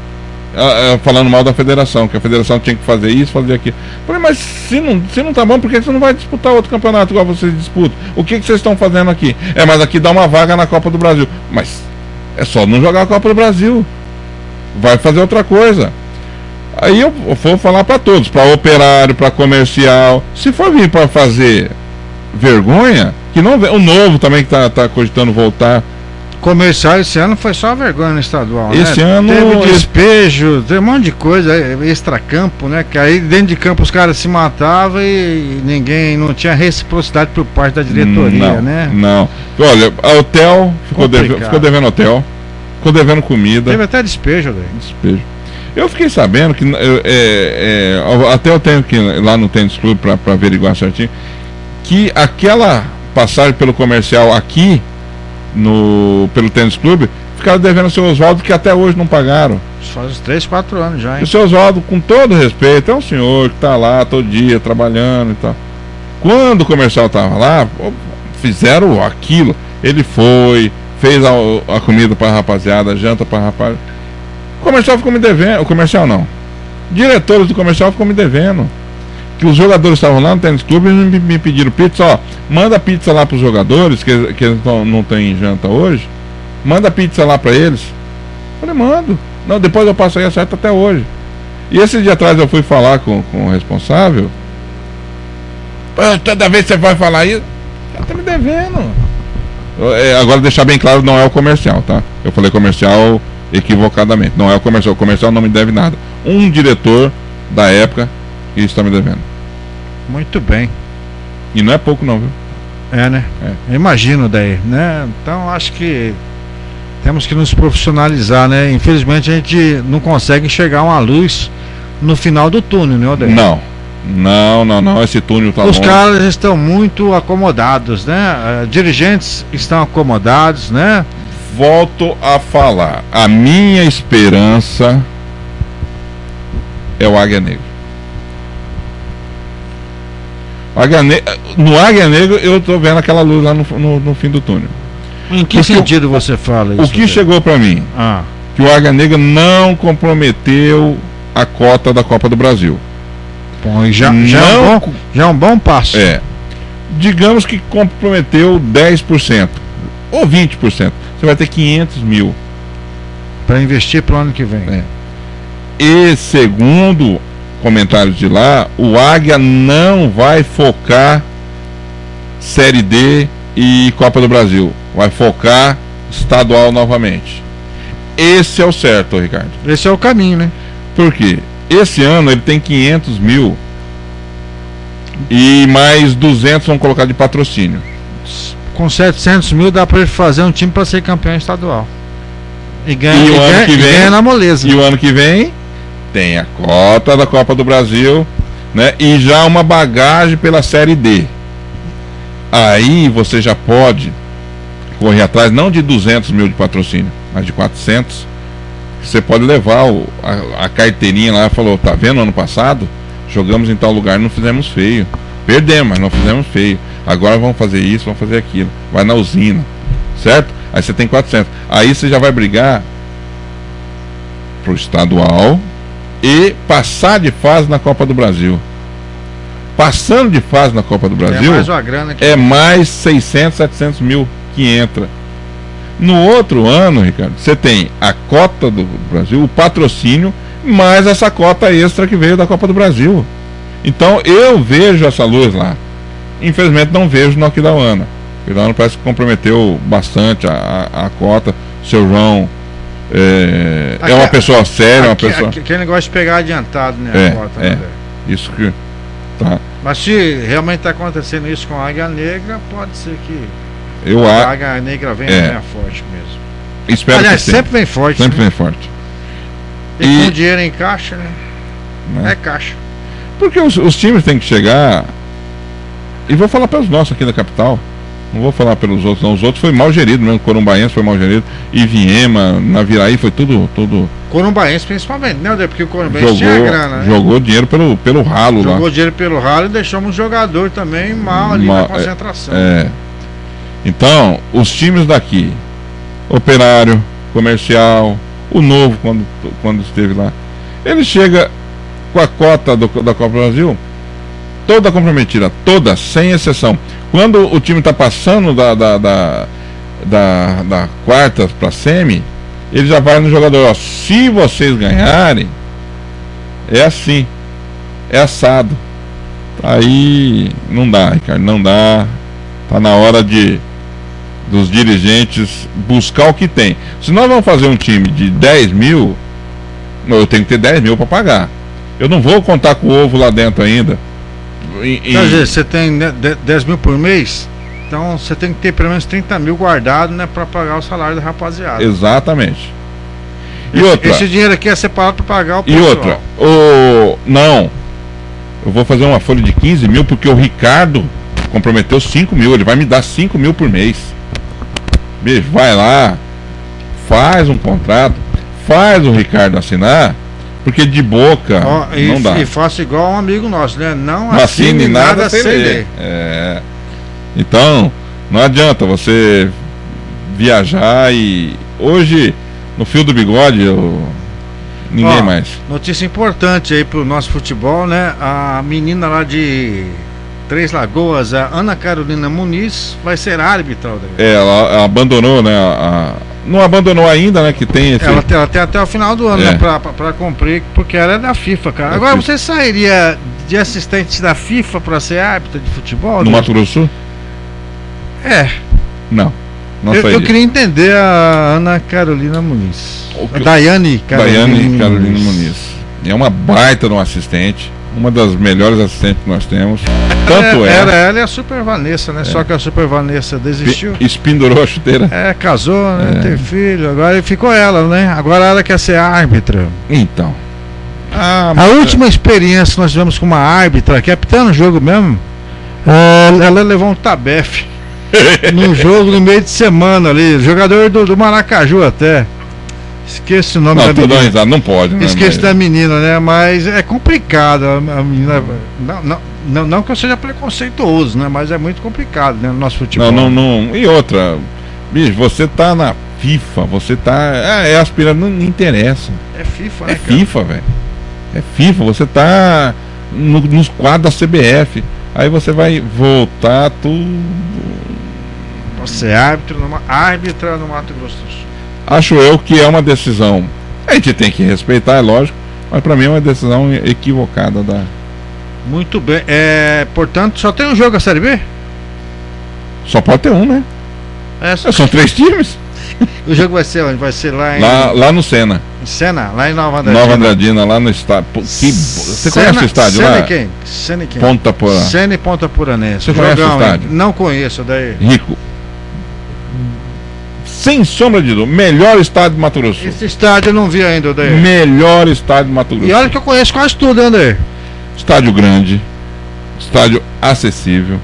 ah, ah, falando mal da federação, que a federação tinha que fazer isso, fazer aquilo. Falei, mas se não, se não tá bom, por que você não vai disputar outro campeonato igual vocês disputam? O que, que vocês estão fazendo aqui? É, mas aqui dá uma vaga na Copa do Brasil. Mas é só não jogar a Copa do Brasil. Vai fazer outra coisa. Aí eu vou falar para todos, para Operário, para Comercial, se for vir para fazer vergonha, que não vem, o Novo também que tá, tá cogitando voltar. Comercial esse ano foi só vergonha no estadual, esse né? ano teve despejo, teve um monte de coisa, extracampo, né? Que aí dentro de campo os caras se matavam e ninguém, não tinha reciprocidade por parte da diretoria, não, né? Não. Olha, a hotel ficou, deve, ficou devendo hotel, ficou devendo comida. Teve até despejo, velho. Despejo. Eu fiquei sabendo que é, é, até eu tenho que ir lá no Tênis Clube para averiguar certinho, que aquela passagem pelo Comercial aqui no, pelo Tênis Clube, ficaram devendo o seu Oswaldo, que até hoje não pagaram. Faz uns três, quatro anos já, hein? E o seu Oswaldo, com todo respeito, é um senhor que está lá todo dia trabalhando e tal. Quando o Comercial estava lá, fizeram aquilo. Ele foi, fez a, a comida para a rapaziada, a janta para a rapaziada. O Comercial ficou me devendo. O Comercial não. Diretores do Comercial ficou me devendo. Que os jogadores estavam lá no Tênis Clube e me, me pediram pizza. Ó, manda pizza lá para os jogadores, que, que eles não, não têm janta hoje. Manda pizza lá para eles. Eu falei, mando. Não, depois eu passo aí, acerto até hoje. E esse dia atrás eu fui falar com, com o responsável. Toda vez que você vai falar isso, já tá me devendo. É, agora deixar bem claro, não é o Comercial, tá? Eu falei Comercial equivocadamente. Não é o Comercial. O Comercial não me deve nada. Um diretor da época que está me devendo. Muito bem. E não é pouco não, viu? É, né? É. Imagino daí, né? Então acho que temos que nos profissionalizar, né? Infelizmente a gente não consegue enxergar uma luz no final do túnel, né, Odair? Não. Não, não, não. Esse túnel tá Os longe. caras estão muito acomodados, né? Uh, dirigentes estão acomodados, né? Volto a falar. A minha esperança é o Águia Negra. Águia ne... No Águia Negra eu tô vendo aquela luz lá no, no, no fim do túnel. Em que Porque sentido o, você fala isso? O que chegou para mim? Ah. Que o Águia Negra não comprometeu a cota da Copa do Brasil. Bom, já, já, não, é um bom, já é um bom passo. É. Digamos que comprometeu dez por cento ou vinte por cento. Você vai ter quinhentos mil para investir para o ano que vem. É. E segundo comentários de lá, o Águia não vai focar Série D e Copa do Brasil. Vai focar estadual novamente. Esse é o certo, Ricardo. Esse é o caminho, né? Por quê? Esse ano ele tem quinhentos mil e mais duzentos vão colocar de patrocínio. Com setecentos mil dá para ele fazer um time para ser campeão estadual. E ganha, e, e, o ganha, ano que e vem, ganha na moleza. E o ano que vem tem a cota da Copa do Brasil, né? E já uma bagagem pela Série D. Aí você já pode correr atrás não de duzentos mil de patrocínio, mas de quatrocentos. Você pode levar o, a, a carteirinha lá. Falou, tá vendo, ano passado jogamos em tal lugar, não fizemos feio, perdemos, mas não fizemos feio, agora vamos fazer isso, vamos fazer aquilo, vai na usina, certo? Aí você tem quatrocentos, aí você já vai brigar pro estadual e passar de fase na Copa do Brasil. Passando de fase na Copa do Brasil, é mais uma grana que... é mais seiscentos, setecentos mil que entra. No outro ano, Ricardo, você tem a cota do Brasil, o patrocínio, mais essa cota extra que veio da Copa do Brasil. Então eu vejo essa luz lá. Infelizmente não vejo no Aquidauana. O Aquidauana parece que comprometeu bastante a, a, a cota. O seu João é, aqui, é uma pessoa séria, aqui, uma pessoa... Aqui, aquele negócio de pegar adiantado, né? É, a cota, é, né, isso que... Tá. Mas se realmente está acontecendo isso com a Águia Negra, pode ser que eu a Águia Negra venha, é. venha forte mesmo. Espero Aliás, que sempre vem forte. Sempre né? vem forte. E, e com dinheiro em caixa, né? né? É caixa. Porque os, os times têm que chegar. E vou falar pelos nossos aqui da capital. Não vou falar pelos outros, não. Os outros foi mal gerido mesmo. Corumbaense foi mal gerido. Iviema, Naviraí foi tudo. tudo... Corumbaense principalmente, né? Porque o Corumbaense jogou, tinha grana, né? Jogou dinheiro pelo, pelo ralo jogou lá. Jogou dinheiro pelo ralo e deixamos um jogador também mal ali mal, na concentração. É, é. Então, os times daqui, Operário, Comercial, o Novo, quando, quando esteve lá. Ele chega com a cota do, da Copa do Brasil toda comprometida, toda, sem exceção. Quando o time está passando da, da, da, da, da quarta para semi, ele já vai no jogador, ó, se vocês ganharem, é assim, é assado. Aí não dá, Ricardo, não dá. Tá na hora de dos dirigentes buscar o que tem. Se nós vamos fazer um time de dez mil, eu tenho que ter dez mil para pagar. Eu não vou contar com o ovo lá dentro ainda. E, Quer dizer, você tem dez mil por mês, então você tem que ter pelo menos trinta mil guardado, né, para pagar o salário da rapaziada. Exatamente. E esse, outra, esse dinheiro aqui é separado para pagar o pessoal. E outra, o não, eu vou fazer uma folha de quinze mil porque o Ricardo comprometeu cinco mil, ele vai me dar cinco mil por mês. Beijo, vai lá, faz um contrato, faz o Ricardo assinar, porque de boca oh, não e, dá. E faça igual um amigo nosso, né? Não, não assine, assine nada, nada sem ler. ler. É. Então, não adianta você viajar e hoje no fio do bigode eu... ninguém oh, mais. Notícia importante aí pro nosso futebol, né? A menina lá de Três Lagoas, a Ana Carolina Muniz, vai ser árbitra. É, ela, ela abandonou, né? A, não abandonou ainda, né? Que tem esse... Ela tem, ela tem até o final do ano, é. né? Pra, pra, pra cumprir, porque ela é da FIFA, cara. É Agora, FIFA. você sairia de assistente da FIFA pra ser árbitra de futebol? No Mato Grosso do Sul? É. Não. Não eu, eu queria entender a Ana Carolina Muniz. A Daiane Carolina, Daiane Carolina Muniz. É uma baita de um assistente. Uma das melhores assistentes que nós temos. Tanto é. é. Era ela e a Super Vanessa, né? É. Só que a Super Vanessa desistiu. Espindurou a chuteira. É, casou, né? É. Teve filho. Agora ficou ela, né? Agora ela quer ser árbitra. Então. Ah, a última experiência que nós tivemos com uma árbitra, capitã no jogo mesmo, é, ela levou um tabefe num jogo no meio de semana ali. Jogador do, do Maracaju até. Esqueci o nome não, da menina. Risada, não pode, né? Esqueci mas... da menina, né? Mas é complicado. A, a menina. Não, não, não, não que eu seja preconceituoso, né? Mas é muito complicado, né? No nosso futebol. Não, não, não. E outra, bicho, você tá na FIFA, você tá. É, é aspirando, não interessa. É FIFA, né? É cara? FIFA, velho. É FIFA, você tá no, nos quadros da C B F. Aí você vai voltar tudo. Você é árbitro numa, árbitra no Mato Grosso do Sul. Acho eu que é uma decisão. A gente tem que respeitar, é lógico, mas para mim é uma decisão equivocada da. Muito bem. É, portanto, só tem um jogo a Série B? Só pode ter um, né? É, só... São três times. O jogo vai ser onde? Vai ser lá em. Lá, lá no Sena. Em Sena, lá em Nova Andradina. Nova Andradina, lá no estádio. Que... Você Sena, conhece o estádio Sena lá? Quem? Sena quem? Ponta Porã. Sena e Ponta Poranense. Você conhece o estádio? Não conheço, daí. Rico. Sem sombra de dúvida, melhor estádio do Mato Grosso. Esse estádio eu não vi ainda, daí. Melhor estádio do Mato Grosso. E olha que eu conheço quase tudo, André. Estádio grande, estádio acessível,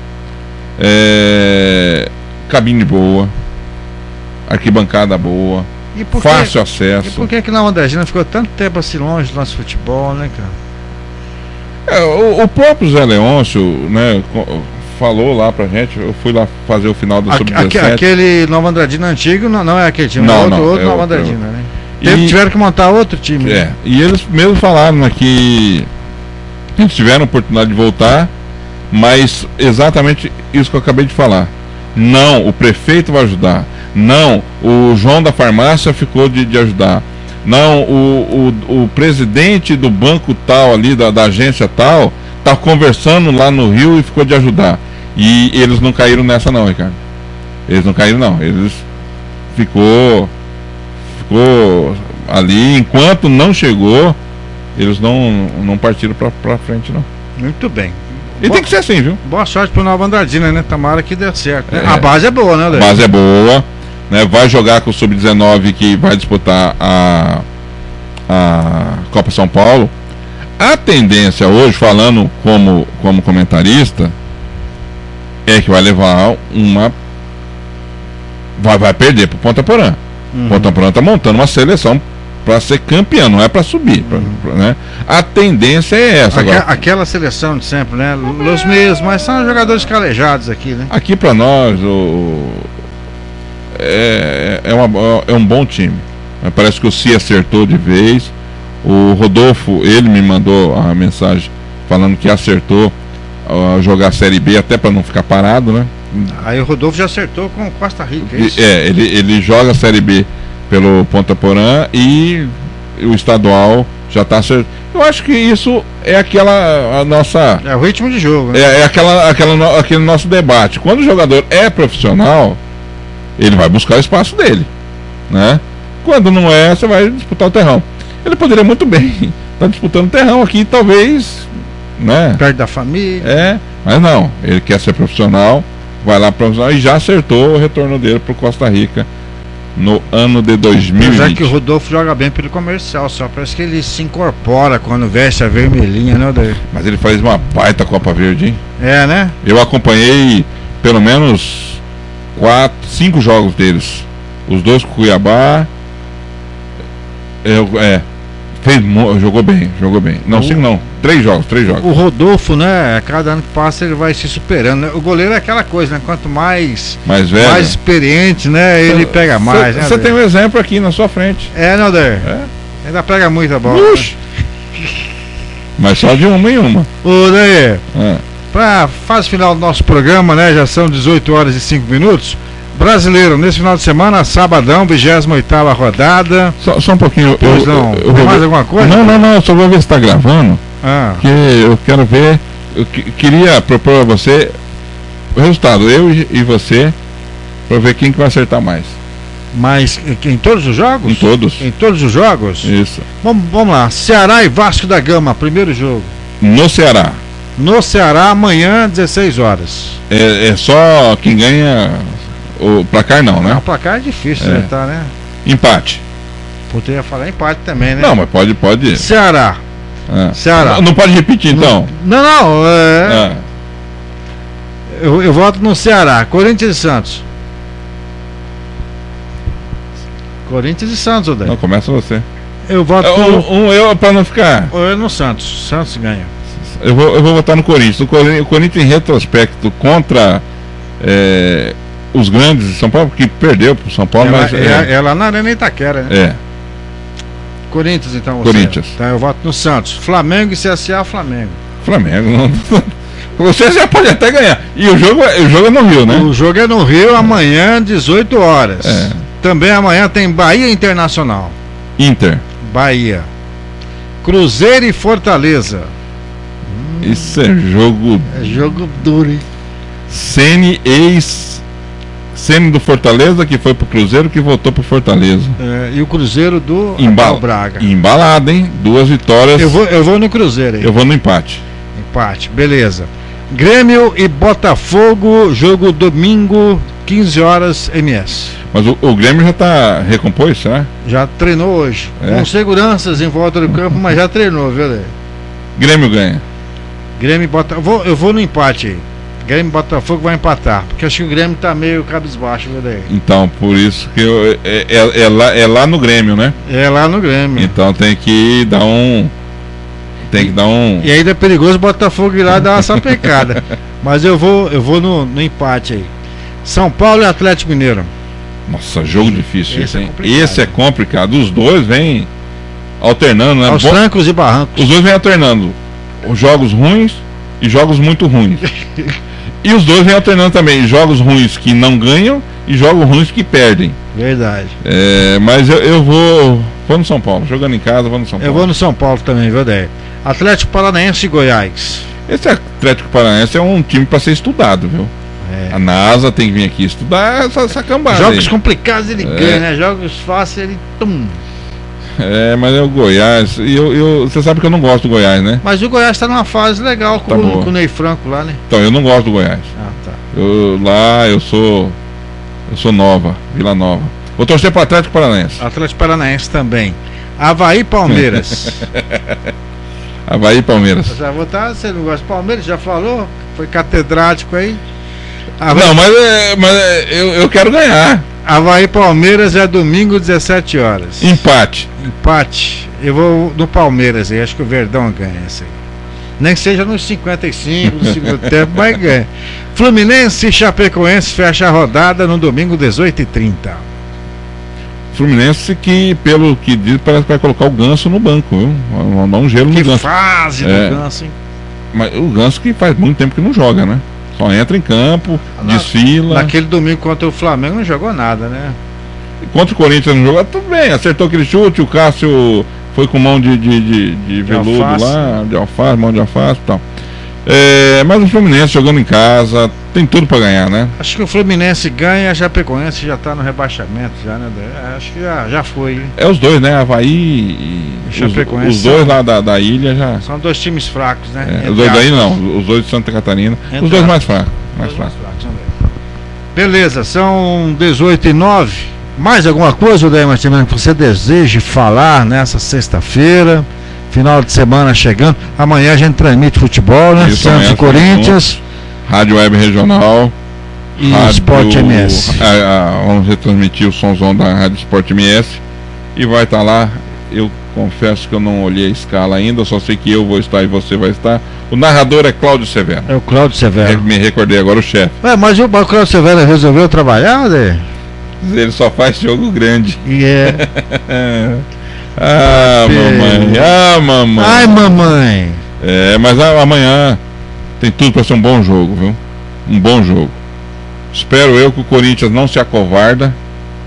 é... cabine boa, arquibancada boa, e por fácil que, acesso. E por que que Nova Andradina ficou tanto tempo assim longe do nosso futebol, né, cara? É, o, o próprio Zé Leôncio, né, falou lá pra gente, eu fui lá fazer o final do sub dezessete. Aquele Nova Andradina antigo não, não é aquele time, não, é outro, não, outro é Nova outro, Andradina, é né? E, Teve, tiveram que montar outro time. É, né? E eles mesmos falaram, né, que eles tiveram a oportunidade de voltar, mas exatamente isso que eu acabei de falar. Não, o prefeito vai ajudar. Não, o João da farmácia ficou de, de ajudar. Não, o, o, o presidente do banco tal ali, da, da agência tal, tá conversando lá no Rio e ficou de ajudar. E eles não caíram nessa não, Ricardo. Eles não caíram não. Eles ficou ficou ali, enquanto não chegou, eles não, não partiram pra, pra frente não. Muito bem. E boa, tem que ser assim, viu? Boa sorte pro Nova Andradina, né? Tomara que dê certo, né? É, a base é boa, né, Léo? A base é boa, né? Vai jogar com o sub dezenove que vai disputar a, a Copa São Paulo. A tendência hoje, falando como, como comentarista, é que vai levar uma. Vai, vai perder pro Ponta Porã. Uhum. Ponta Porã tá montando uma seleção para ser campeão, não é para subir, pra, uhum. pra, né? A tendência é essa. Aque, agora. Aquela seleção de sempre, né? Os mesmos, mas são jogadores calejados aqui, né? Aqui para nós o, é, é, uma, é um bom time. Mas parece que o C I acertou de vez. O Rodolfo, ele me mandou a mensagem falando que acertou uh, jogar a Série B até para não ficar parado, né? Aí o Rodolfo já acertou com o Costa Rica, é isso? É, ele, ele joga a Série B pelo Ponta Porã e o estadual já está acertado. Eu acho que isso é aquela a nossa... É o ritmo de jogo, né? É, é aquela, aquela, aquele nosso debate. Quando o jogador é profissional, ele vai buscar o espaço dele, né? Quando não é, você vai disputar o terrão. Ele poderia muito bem estar disputando o terrão aqui, talvez, né? Perto da família. É, mas não. Ele quer ser profissional, vai lá profissional e já acertou o retorno dele para o Costa Rica no ano de dois mil e vinte. Apesar que o Rodolfo joga bem pelo comercial, só parece que ele se incorpora quando veste a vermelhinha, né, Odair? Mas ele faz uma baita Copa Verde, hein? É, né? Eu acompanhei pelo menos quatro, cinco jogos deles. Os dois com o Cuiabá. Eu, é, fez, jogou bem, jogou bem. Não, cinco não, três jogos, três jogos. O Rodolfo, né, cada ano que passa ele vai se superando, né? O goleiro é aquela coisa, né? Quanto mais, mais, velho, mais experiente, né, ele pega mais. Você né, tem um exemplo aqui na sua frente. É, né, Odair? É. Ainda pega muita bola. Ux. Né? Mas só de uma em uma. Ô, Odair, é. Pra fase final do nosso programa, né, já são dezoito horas e cinco minutos. Brasileiro, nesse final de semana, sabadão, vigésima oitava rodada. Só, só um pouquinho. Pois eu, não, eu, eu tem mais ver... alguma coisa? Não, não, não, só vou ver se tá gravando. Ah. Que eu quero ver. Eu que, queria propor a você o resultado, eu e você, para ver quem que vai acertar mais. Mas em todos os jogos? Em todos. Em todos os jogos? Isso. Vamos, vamos lá. Ceará e Vasco da Gama, primeiro jogo. No Ceará. No Ceará, amanhã, dezesseis horas. É, é só quem ganha. O placar não, né? Não, o placar é difícil, é. né? Tá, né? Empate. Poderia falar empate também, né? Não, mas pode, pode. Ceará. É. Ceará. Não, não pode repetir, então? Não, não. É... É. Eu, eu voto no Ceará. Corinthians e Santos. Corinthians e Santos, Odair. Não, começa você. Eu voto um, um eu para não ficar. Eu no Santos. Santos ganha. Eu vou, eu vou votar no Corinthians. O Corinthians, o Corinthians em retrospecto contra é, os grandes de São Paulo, porque perdeu pro São Paulo, ela, mas. É, é lá na Arena Itaquera, né? É. Corinthians, então. Você. Corinthians. Tá, eu voto no Santos. Flamengo e C S A, Flamengo. Flamengo. Não, você já pode até ganhar. E o jogo, o jogo é no Rio, né? O jogo é no Rio, amanhã, dezoito horas. É. Também amanhã tem Bahia Internacional. Inter. Bahia. Cruzeiro e Fortaleza. Isso é jogo. É jogo duro, hein? Ceni ex. Ceni do Fortaleza, que foi pro Cruzeiro, que voltou pro Fortaleza. É, e o Cruzeiro do Embal... Braga. Embalado, hein? Duas vitórias. Eu vou, eu vou no Cruzeiro, hein? Eu vou no empate. Empate, beleza. Grêmio e Botafogo, jogo domingo, quinze horas, M S. Mas o, o Grêmio já tá recomposto, né? Já treinou hoje. É. Com seguranças em volta do campo, mas já treinou, viu, Lê? Grêmio ganha. Grêmio e Botafogo. Eu vou, eu vou no empate aí. Grêmio e Botafogo vai empatar. Porque acho que o Grêmio tá meio cabisbaixo, viu, Lê? Então, por isso que eu, é, é, é, lá, é lá no Grêmio, né? É lá no Grêmio. Então tem que dar um. Tem que dar um. E ainda é perigoso o Botafogo ir lá dar uma sapecada. Mas eu vou, eu vou no, no empate aí. São Paulo e Atlético Mineiro. Nossa, jogo difícil esse, esse, hein? é Esse é complicado. Os dois vêm alternando, né? Aos Bo... trancos e barrancos. Os dois vêm alternando. Os jogos ruins e jogos muito ruins. E os dois vêm alternando também. Jogos ruins que não ganham e jogos ruins que perdem. Verdade. É, mas eu, eu vou. Vou no São Paulo. Jogando em casa, vou no São Paulo. Eu vou no São Paulo também, viu, Daí? Atlético Paranaense e Goiás. Esse Atlético Paranaense é um time para ser estudado, viu? É. A NASA tem que vir aqui estudar essa, essa cambada. Jogos aí. complicados ele É. ganha, né? Jogos fáceis ele. Tum. É, mas é o Goiás. E eu, eu, você sabe que eu não gosto do Goiás, né? Mas o Goiás tá numa fase legal com, Tá o, boa. com o Ney Franco lá, né? Então, eu não gosto do Goiás. Ah, tá. Eu, lá eu sou. Eu sou Nova, Vila Nova. Vou torcer para o Atlético Paranaense. Atlético Paranaense também. Havaí e Palmeiras. Havaí e Palmeiras. Já vou tá, você não gosta de Palmeiras? Já falou? Foi catedrático aí. Havaí, Não, mas, é, mas é, eu, eu quero ganhar. Havaí e Palmeiras é domingo, dezessete horas. Empate. Empate. Eu vou no Palmeiras aí, acho que o Verdão ganha esse aí. Nem que seja nos cinquenta e cinco, no segundo tempo, mas ganha. Fluminense e Chapecoense fecha a rodada no domingo, dezoito e trinta. Fluminense que, pelo que diz, parece que vai colocar o Ganso no banco, viu? Vão dar um gelo que no Ganso. Que fase é, do Ganso, hein? Mas o Ganso que faz muito tempo que não joga, né? Só entra em campo, Na, desfila. Naquele domingo contra o Flamengo não jogou nada, né? Contra o Corinthians não jogou, tudo bem, acertou aquele chute, o Cássio foi com mão de, de, de, de veludo alface. lá, de alface, mão de alface e tal. É, mas o Fluminense jogando em casa, tem tudo pra ganhar, né? Acho que o Fluminense ganha, a Chapecoense já tá no rebaixamento, já, né? Acho que já, já foi. Hein? É os dois, né? Havaí e Chapecoense. Os, os dois lá da, da ilha já. São dois times fracos, né? É, os dois daí não, os dois de Santa Catarina. Entre os dois mais fracos. Mais dois fracos. mais fracos Beleza, são dezoito e nove. Mais alguma coisa, Odair Martins, que você deseje falar nessa sexta-feira? Final de semana chegando. Amanhã a gente transmite futebol, né? Isso, Santos e Corinthians. Rádio Web Regional. E Rádio Sport M S. A, a, vamos retransmitir o somzão da Rádio Sport M S. E vai estar tá lá. Eu confesso que eu não olhei a escala ainda. Só sei que eu vou estar e você vai estar. O narrador é Cláudio Severo. É o Cláudio Severo. É, me recordei agora o chefe. É, mas o Cláudio Severo resolveu trabalhar, né? Ele só faz jogo grande. E yeah. é. Ah, mamãe, ah, mamãe. Ai, mamãe. É, mas amanhã tem tudo para ser um bom jogo, viu? Um bom jogo. Espero eu que o Corinthians não se acovarda.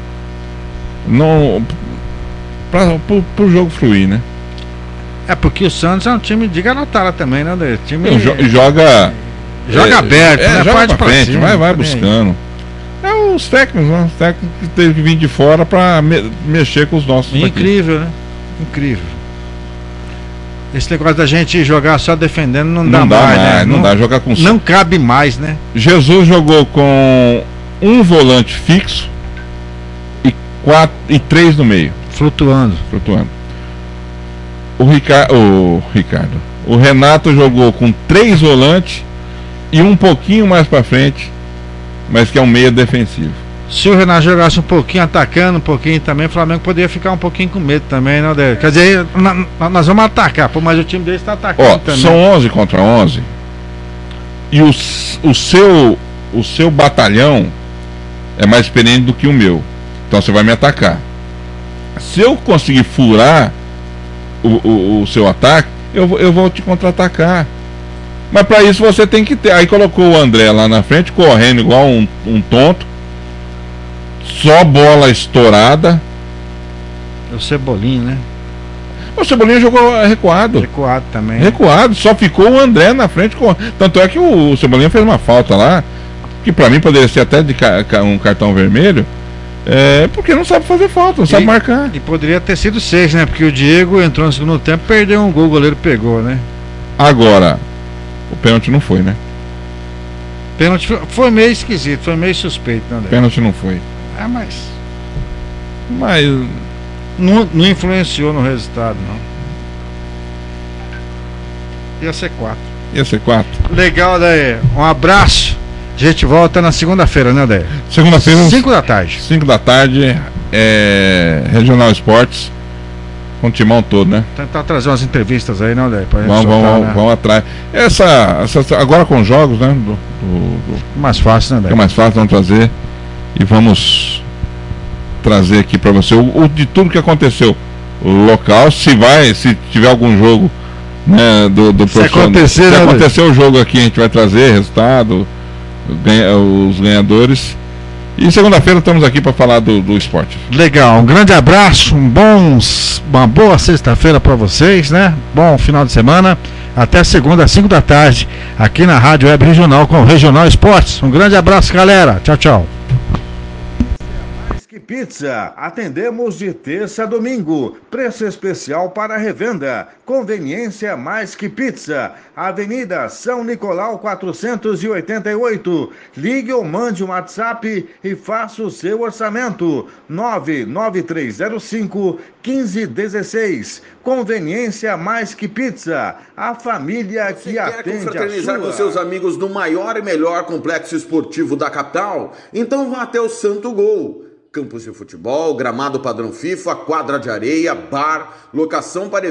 Não. Para o jogo fluir, né? É porque o Santos é um time de garotada também, né? Time e joga. Joga é, aberto, é, né? Joga Parte pra frente, cima, vai, vai buscando. É os técnicos, né? Os técnicos que teve que vir de fora para me mexer com os nossos. Incrível, né? Incrível. Esse negócio da gente jogar só defendendo não, não dá, dá mais, mais, né? Não, não dá, jogar com Não cabe mais, né? Jesus jogou com um volante fixo e quatro e três no meio. Flutuando. Flutuando. O, Rica... o Ricardo. O Renato jogou com três volantes e um pouquinho mais para frente, mas que é um meia defensivo. Se o Renato jogasse um pouquinho atacando, um pouquinho também, o Flamengo poderia ficar um pouquinho com medo também, não, né? Quer dizer, nós vamos atacar, pô, mas o time dele está atacando. Ó, também. São onze contra onze. E o, o, seu, o seu batalhão é mais experiente do que o meu. Então você vai me atacar. Se eu conseguir furar o, o, o seu ataque, eu, eu vou te contra-atacar. Mas para isso você tem que ter. Aí colocou o André lá na frente, correndo igual um, um tonto. Só bola estourada. O Cebolinha, né? O Cebolinha jogou recuado. Recuado também. Recuado, só ficou o André na frente. Com... Tanto é que o, o Cebolinha fez uma falta lá, que pra mim poderia ser até de ca... um cartão vermelho. É, porque não sabe fazer falta, não e, sabe marcar. E poderia ter sido seis, né? Porque o Diego entrou no segundo tempo, perdeu um gol, o goleiro pegou, né? Agora, o pênalti não foi, né? Pênalti foi meio esquisito, foi meio suspeito, né? Pênalti não foi. Ah, mas. Mas. Não, não influenciou no resultado, não. Ia ser quatro. Ia ser quatro. Legal, daí. Um abraço. A gente volta na segunda-feira, né, Daí? Segunda-feira. cinco da tarde. cinco da tarde, é. Regional Esportes. Com o timão todo, né? Tentar trazer umas entrevistas aí, não, Daí? Vamos, vamos, né? Vamos atrás. Essa, essa. Agora com os jogos, né? Do, do, do... Mais fácil, né, Daí? É mais fácil, vamos trazer. E vamos trazer aqui para você o, o de tudo que aconteceu, o local, se vai, se tiver algum jogo, né, do, do se acontecer, se né, acontecer o jogo aqui, a gente vai trazer resultado, ganha, os ganhadores. E segunda-feira estamos aqui para falar do, do esporte. Legal, um grande abraço, um bom, uma boa sexta-feira para vocês, né? Bom final de semana. Até segunda às cinco da tarde, aqui na Rádio Web Regional com o Regional Esportes. Um grande abraço, galera. Tchau, tchau. Pizza, atendemos de terça a domingo, preço especial para revenda, conveniência mais que pizza, Avenida São Nicolau quatrocentos e oitenta e oito, ligue ou mande um WhatsApp e faça o seu orçamento, nove nove três zero cinco, um cinco um seis, conveniência mais que pizza, a família Você que quer atende confraternizar a sua... com seus amigos no maior e melhor complexo esportivo da capital? Então vá até o Santo Gol. Campos de futebol, gramado padrão FIFA, quadra de areia, bar, locação para